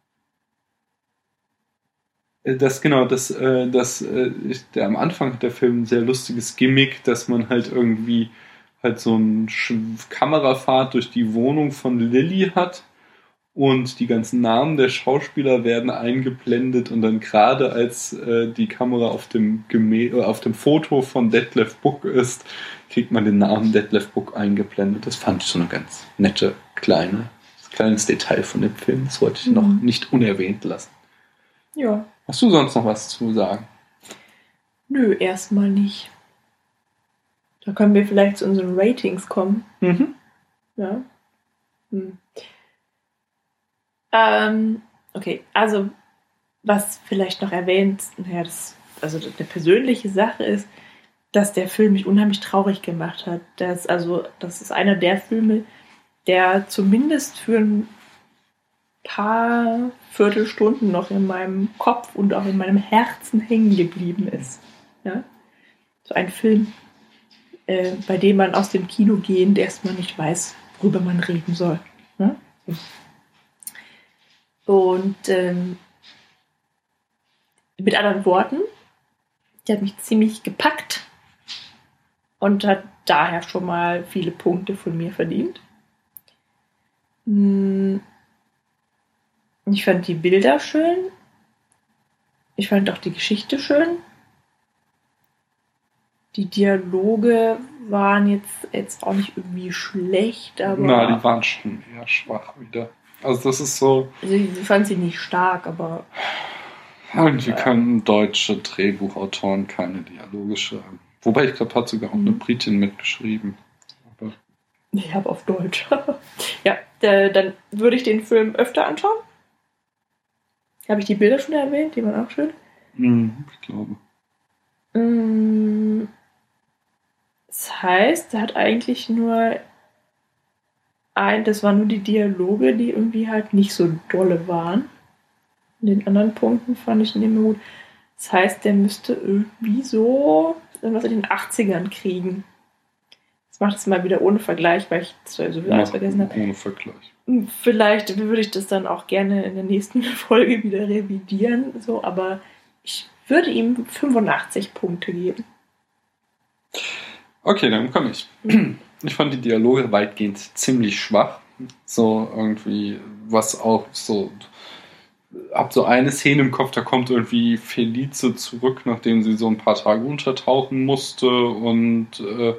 [SPEAKER 2] am Anfang hat der Film ein sehr lustiges Gimmick, dass man halt irgendwie halt so eine Kamerafahrt durch die Wohnung von Lilly hat und die ganzen Namen der Schauspieler werden eingeblendet und dann gerade als die Kamera auf dem Foto von Detlef Buck ist, kriegt man den Namen Detlef Buck eingeblendet. Das fand ich so eine ganz nette kleines Detail von dem Film. Das wollte ich noch nicht unerwähnt lassen.
[SPEAKER 1] Ja.
[SPEAKER 2] Hast du sonst noch was zu sagen?
[SPEAKER 1] Nö, erstmal nicht. Da können wir vielleicht zu unseren Ratings kommen. Ja. Okay, also was vielleicht noch erwähnt, also eine persönliche Sache ist, dass der Film mich unheimlich traurig gemacht hat. Das ist einer der Filme, der zumindest für ein paar Viertelstunden noch in meinem Kopf und auch in meinem Herzen hängen geblieben ist. Ja? So ein Film, bei dem man aus dem Kino gehend erstmal nicht weiß, worüber man reden soll. Ja? Und mit anderen Worten, der hat mich ziemlich gepackt und hat daher schon mal viele Punkte von mir verdient. Ich fand die Bilder schön. Ich fand auch die Geschichte schön. Die Dialoge waren jetzt auch nicht irgendwie schlecht, aber...
[SPEAKER 2] Na, die waren schon eher schwach wieder. Also das ist so...
[SPEAKER 1] Also ich fand sie nicht stark, aber...
[SPEAKER 2] Irgendwie können deutsche Drehbuchautoren keine Dialoge schreiben. Wobei, ich glaube, hat sogar auch eine Britin mitgeschrieben. Aber
[SPEAKER 1] ich habe auf Deutsch. Ja, dann würde ich den Film öfter anschauen. Habe ich die Bilder schon erwähnt? Die waren auch schön.
[SPEAKER 2] Ich glaube.
[SPEAKER 1] Das heißt, er hat eigentlich nur das waren nur die Dialoge, die irgendwie halt nicht so dolle waren. In den anderen Punkten fand ich ihn immer gut. Das heißt, der müsste irgendwie so irgendwas in den 80ern kriegen. Jetzt mache ich das mal wieder ohne Vergleich, weil ich sowieso alles vergessen habe.
[SPEAKER 2] Ohne Vergleich.
[SPEAKER 1] Vielleicht würde ich das dann auch gerne in der nächsten Folge wieder revidieren, so, aber ich würde ihm 85 Punkte geben.
[SPEAKER 2] Okay, dann komme ich. Ich fand die Dialoge weitgehend ziemlich schwach. So irgendwie, was auch so... Hab so eine Szene im Kopf, da kommt irgendwie Felice zurück, nachdem sie so ein paar Tage untertauchen musste und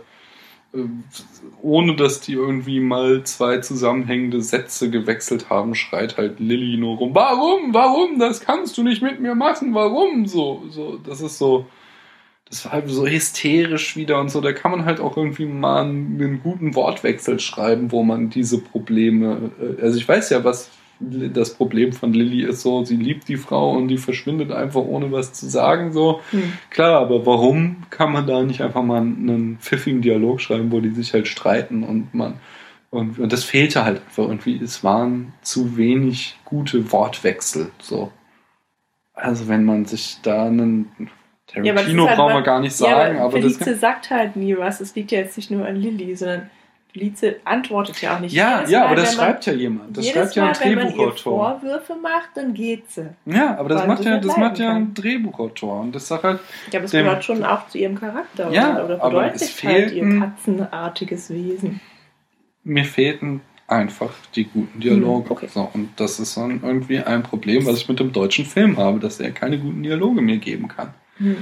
[SPEAKER 2] ohne dass die irgendwie mal 2 zusammenhängende Sätze gewechselt haben, schreit halt Lily nur rum, warum, das kannst du nicht mit mir machen, warum, so, das ist so, das war halt so hysterisch wieder und so, da kann man halt auch irgendwie mal einen guten Wortwechsel schreiben, wo man diese Probleme, also ich weiß ja, was das Problem von Lily ist, so, sie liebt die Frau und die verschwindet einfach ohne was zu sagen, so. Klar, aber warum kann man da nicht einfach mal einen pfiffigen Dialog schreiben, wo die sich halt streiten und das fehlte halt einfach irgendwie, es waren zu wenig gute Wortwechsel, so. Also wenn man sich da einen Tarantino halt brauchen wir gar nicht sagen, aber
[SPEAKER 1] Felice sagt halt nie was, es liegt ja jetzt nicht nur an Lily, sondern Felice antwortet ja auch nicht.
[SPEAKER 2] Ja, aber das schreibt ja jemand. Das schreibt ja ein Drehbuchautor. Wenn man ihr
[SPEAKER 1] Vorwürfe macht, dann geht sie.
[SPEAKER 2] Ja, aber das macht ja ein Drehbuchautor. Und das sagt halt...
[SPEAKER 1] Ja, aber es gehört schon auch zu ihrem Charakter.
[SPEAKER 2] Ja,
[SPEAKER 1] oder bedeutet halt ihr katzenartiges Wesen.
[SPEAKER 2] Mir fehlten einfach die guten Dialoge. Okay. So, und das ist dann irgendwie ein Problem, was ich mit dem deutschen Film habe, dass er keine guten Dialoge mehr geben kann.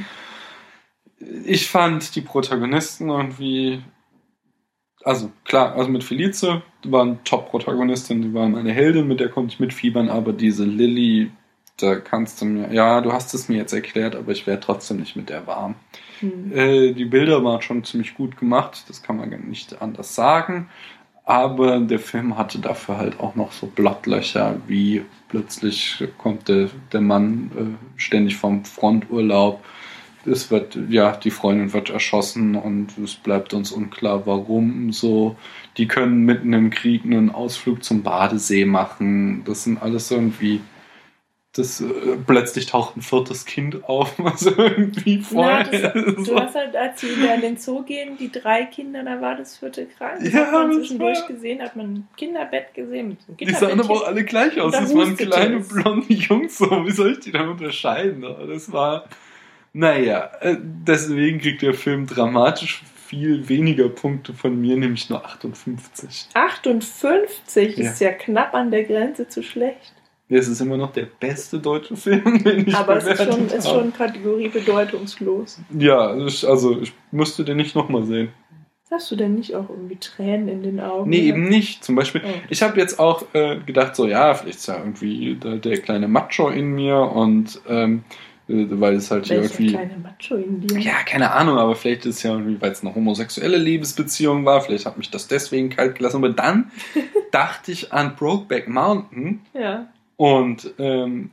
[SPEAKER 2] Ich fand die Protagonisten irgendwie... Also klar, also mit Felice, die war eine Top-Protagonistin, die war meine Heldin, mit der konnte ich mitfiebern, aber diese Lily, da kannst du mir, ja, du hast es mir jetzt erklärt, aber ich wäre trotzdem nicht mit der warm. Die Bilder waren schon ziemlich gut gemacht, das kann man nicht anders sagen, aber der Film hatte dafür halt auch noch so Blottlöcher, wie plötzlich kommt der Mann ständig vom Fronturlaub, es wird, die Freundin wird erschossen und es bleibt uns unklar, warum so. Die können mitten im Krieg einen Ausflug zum Badesee machen. Das sind alles irgendwie, plötzlich taucht ein 4. Kind auf, also irgendwie voll.
[SPEAKER 1] Du hast halt, als sie wieder in den Zoo gehen, die 3 Kinder, da war das 4. krank. Das hat man zwischendurch gesehen, hat man ein Kinderbett gesehen. Mit einem
[SPEAKER 2] die sahen aber auch alle gleich aus. Das waren kleine blonde Jungs, so. Wie soll ich die dann unterscheiden? Das war... Naja, deswegen kriegt der Film dramatisch viel weniger Punkte von mir, nämlich nur 58.
[SPEAKER 1] 58? Ist ja knapp an der Grenze zu schlecht.
[SPEAKER 2] Ja, es ist immer noch der beste deutsche Film, den ich
[SPEAKER 1] aber es ist schon Kategorie bedeutungslos.
[SPEAKER 2] Ja, ich musste den nicht nochmal sehen.
[SPEAKER 1] Hast du denn nicht auch irgendwie Tränen in den Augen?
[SPEAKER 2] Nee, eben nicht. Zum Beispiel, ich habe jetzt auch gedacht, so, ja, vielleicht ist ja irgendwie der kleine Macho in mir und weil es halt hier irgendwie...
[SPEAKER 1] kleine Macho in dir?
[SPEAKER 2] Ja, keine Ahnung, aber vielleicht ist es ja irgendwie, weil es eine homosexuelle Liebesbeziehung war, vielleicht hat mich das deswegen kalt gelassen, aber dann dachte ich an Brokeback Mountain
[SPEAKER 1] ja.
[SPEAKER 2] und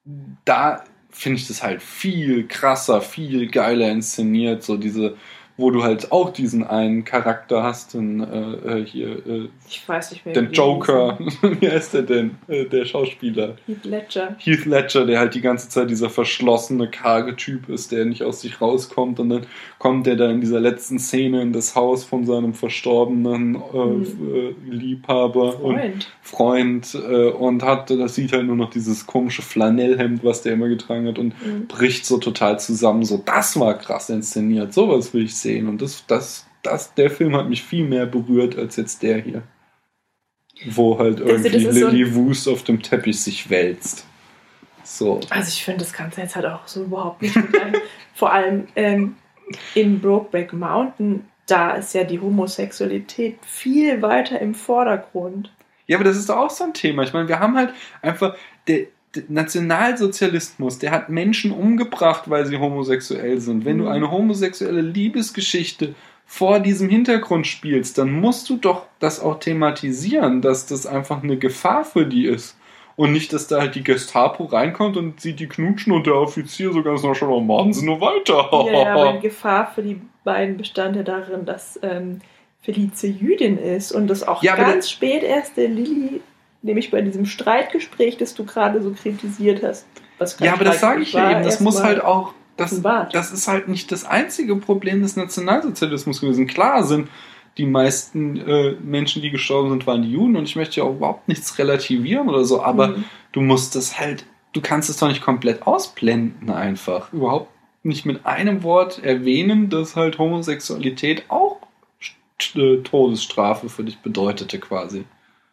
[SPEAKER 2] da finde ich das halt viel krasser, viel geiler inszeniert, so diese, wo du halt auch diesen einen Charakter hast,
[SPEAKER 1] ich weiß nicht mehr.
[SPEAKER 2] Den Joker, wie heißt der denn? Der Schauspieler. Heath Ledger, der halt die ganze Zeit dieser verschlossene, karge Typ ist, der nicht aus sich rauskommt, und dann kommt der da in dieser letzten Szene in das Haus von seinem verstorbenen Liebhaber und Freund und das sieht halt nur noch dieses komische Flanellhemd, was der immer getragen hat, und bricht so total zusammen. So, das war krass inszeniert, sowas will ich sehen, und der Film hat mich viel mehr berührt als jetzt der hier. Wo halt irgendwie Lily Woost auf dem Teppich sich wälzt. So.
[SPEAKER 1] Also ich finde, das kannst du jetzt halt auch so überhaupt nicht vergleichen. Vor allem in Brokeback Mountain, da ist ja die Homosexualität viel weiter im Vordergrund.
[SPEAKER 2] Ja, aber das ist doch auch so ein Thema. Ich meine, wir haben halt einfach... Der Nationalsozialismus, der hat Menschen umgebracht, weil sie homosexuell sind. Wenn du eine homosexuelle Liebesgeschichte vor diesem Hintergrund spielst, dann musst du doch das auch thematisieren, dass das einfach eine Gefahr für die ist. Und nicht, dass da halt die Gestapo reinkommt und sieht die knutschen und der Offizier so ganz noch schon, oh, machen sie nur weiter.
[SPEAKER 1] Ja, aber die Gefahr für die beiden bestand ja darin, dass Felice Jüdin ist und das auch ganz spät erst der Lilly, nämlich bei diesem Streitgespräch, das du gerade so kritisiert hast.
[SPEAKER 2] Aber das sage ich ja eben, das muss halt auch, das ist halt nicht das einzige Problem des Nationalsozialismus gewesen. Klar sind die meisten Menschen, die gestorben sind, waren die Juden, und ich möchte ja auch überhaupt nichts relativieren oder so, aber du musst das halt, du kannst es doch nicht komplett ausblenden einfach. Überhaupt nicht mit einem Wort erwähnen, dass halt Homosexualität auch Todesstrafe für dich bedeutete quasi.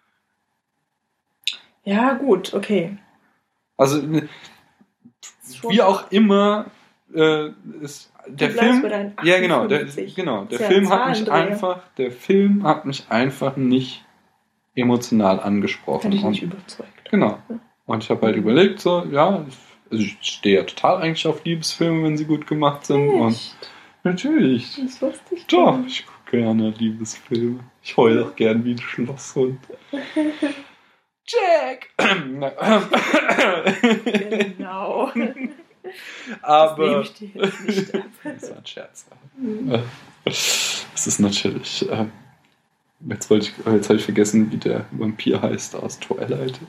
[SPEAKER 1] Ja, gut, okay.
[SPEAKER 2] Also, wie auch immer, ist der Film. Ja, genau. Der Film hat mich einfach nicht emotional angesprochen.
[SPEAKER 1] Hat dich nicht überzeugt.
[SPEAKER 2] Genau. Und ich habe halt überlegt, so, ja, ich stehe ja total eigentlich auf Liebesfilme, wenn sie gut gemacht sind.
[SPEAKER 1] Echt?
[SPEAKER 2] Und natürlich.
[SPEAKER 1] Das wusste ich
[SPEAKER 2] doch.
[SPEAKER 1] nicht.
[SPEAKER 2] Ich gucke gerne Liebesfilme. Ich heule auch gern wie ein Schlosshund. Jack!
[SPEAKER 1] Genau.
[SPEAKER 2] Aber.
[SPEAKER 1] Das nehme ich dir jetzt nicht ab.
[SPEAKER 2] Das war ein Scherz. Es ist natürlich. Jetzt habe ich vergessen, wie der Vampir heißt aus Twilight.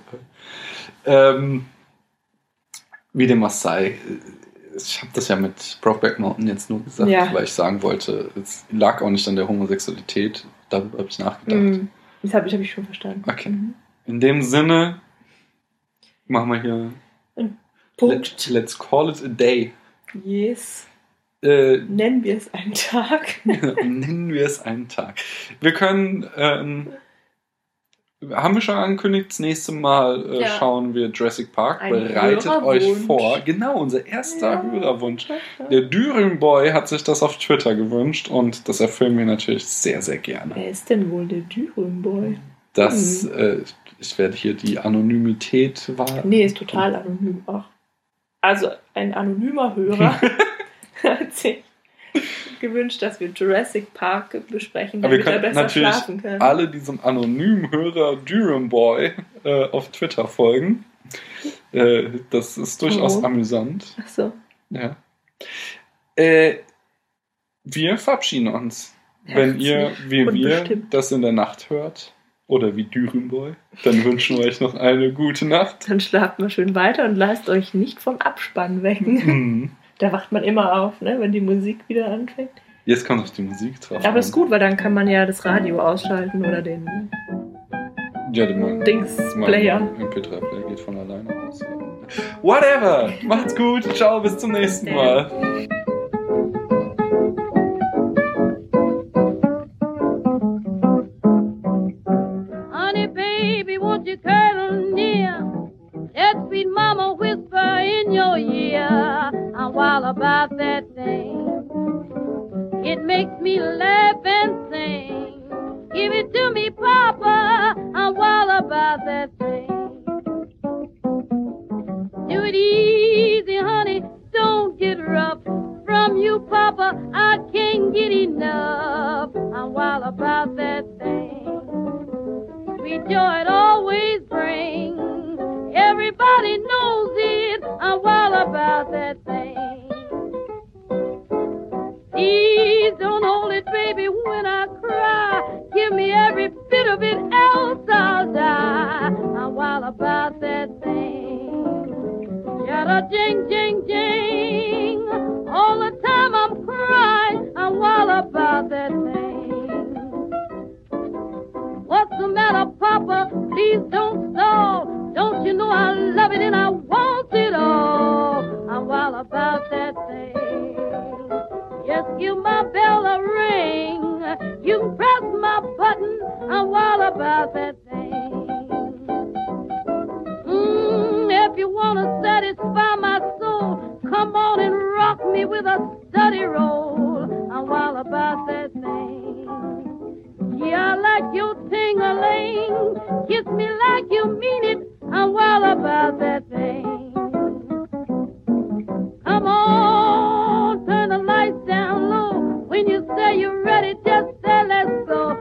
[SPEAKER 2] Wie der Maasai. Ich habe das ja mit Brokeback Mountain jetzt nur gesagt, weil ich sagen wollte, es lag auch nicht an der Homosexualität. Darüber habe ich nachgedacht.
[SPEAKER 1] Das habe ich schon verstanden.
[SPEAKER 2] Okay. In dem Sinne machen wir hier
[SPEAKER 1] Punkt.
[SPEAKER 2] Let's call it a day.
[SPEAKER 1] Yes. Nennen wir es einen Tag.
[SPEAKER 2] Nennen wir es einen Tag. Wir können, haben wir schon angekündigt, das nächste Mal schauen wir Jurassic Park. Bereitet euch vor. Genau, unser erster Hörerwunsch. Der Dürrenboy hat sich das auf Twitter gewünscht, und das erfüllen wir natürlich sehr, sehr gerne.
[SPEAKER 1] Wer ist denn wohl der Dürrenboy?
[SPEAKER 2] Ich werde hier die Anonymität wahren.
[SPEAKER 1] Nee, ist total anonym auch. Also ein anonymer Hörer hat sich gewünscht, dass wir Jurassic Park besprechen, damit wir besser schlafen können.
[SPEAKER 2] Alle diesem anonymen Hörer Dürrenboy auf Twitter folgen. Das ist durchaus amüsant.
[SPEAKER 1] Ach so.
[SPEAKER 2] Ja. Wir verabschieden uns. Wenn ihr, wie wir, das in der Nacht hört, oder wie Dürrenboy, dann wünschen wir euch noch eine gute Nacht.
[SPEAKER 1] Dann schlaft mal schön weiter und lasst euch nicht vom Abspann wecken. Da wacht man immer auf, ne, wenn die Musik wieder anfängt.
[SPEAKER 2] Jetzt kommt auch die Musik drauf.
[SPEAKER 1] Aber ist gut, weil dann kann man ja das Radio ausschalten oder den Dings-Player.
[SPEAKER 2] MP3-Player geht von alleine aus. Whatever! Macht's gut! Ciao, bis zum nächsten Mal.
[SPEAKER 4] Sweet mama whisper in your ear, I'm wild about that thing. It makes me laugh and sing. Give it to me, Papa, I'm wild about that thing. Do it easy, honey, don't get rough. From you, Papa, I can't get enough. I'm wild about that thing. Sweet joy it always brings. Everybody knows it. about that thing. Please don't hold it, baby, when I cry. Give me every bit of it, else I'll die. I'm wild about that thing. Yada jing, jing, jing. All the time I'm crying, I'm wild about that thing. What's the matter, Papa? Please don't stall. Don't you know I love it and I want it all? I'm wild about that thing. Just give my bell a ring. You can press my button. I'm wild about that thing. If you want to satisfy my soul, come on and rock me with a steady roll. I'm wild about that thing. Yeah, I like your ting-a-ling. Kiss me like you mean it. I'm wild about that thing. Come on, turn the lights down low. When you say you're ready, just say let's go.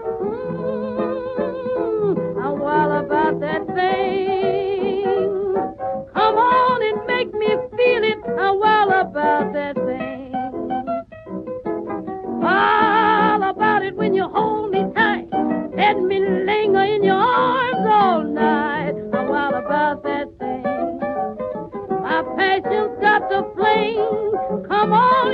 [SPEAKER 4] I'm wild about that thing. Come on and make me feel it. I'm wild about that thing. Wild about it when you hold me tight. Let me linger in your arms all night. I'm wild about that thing. My passion's got the flame. Come on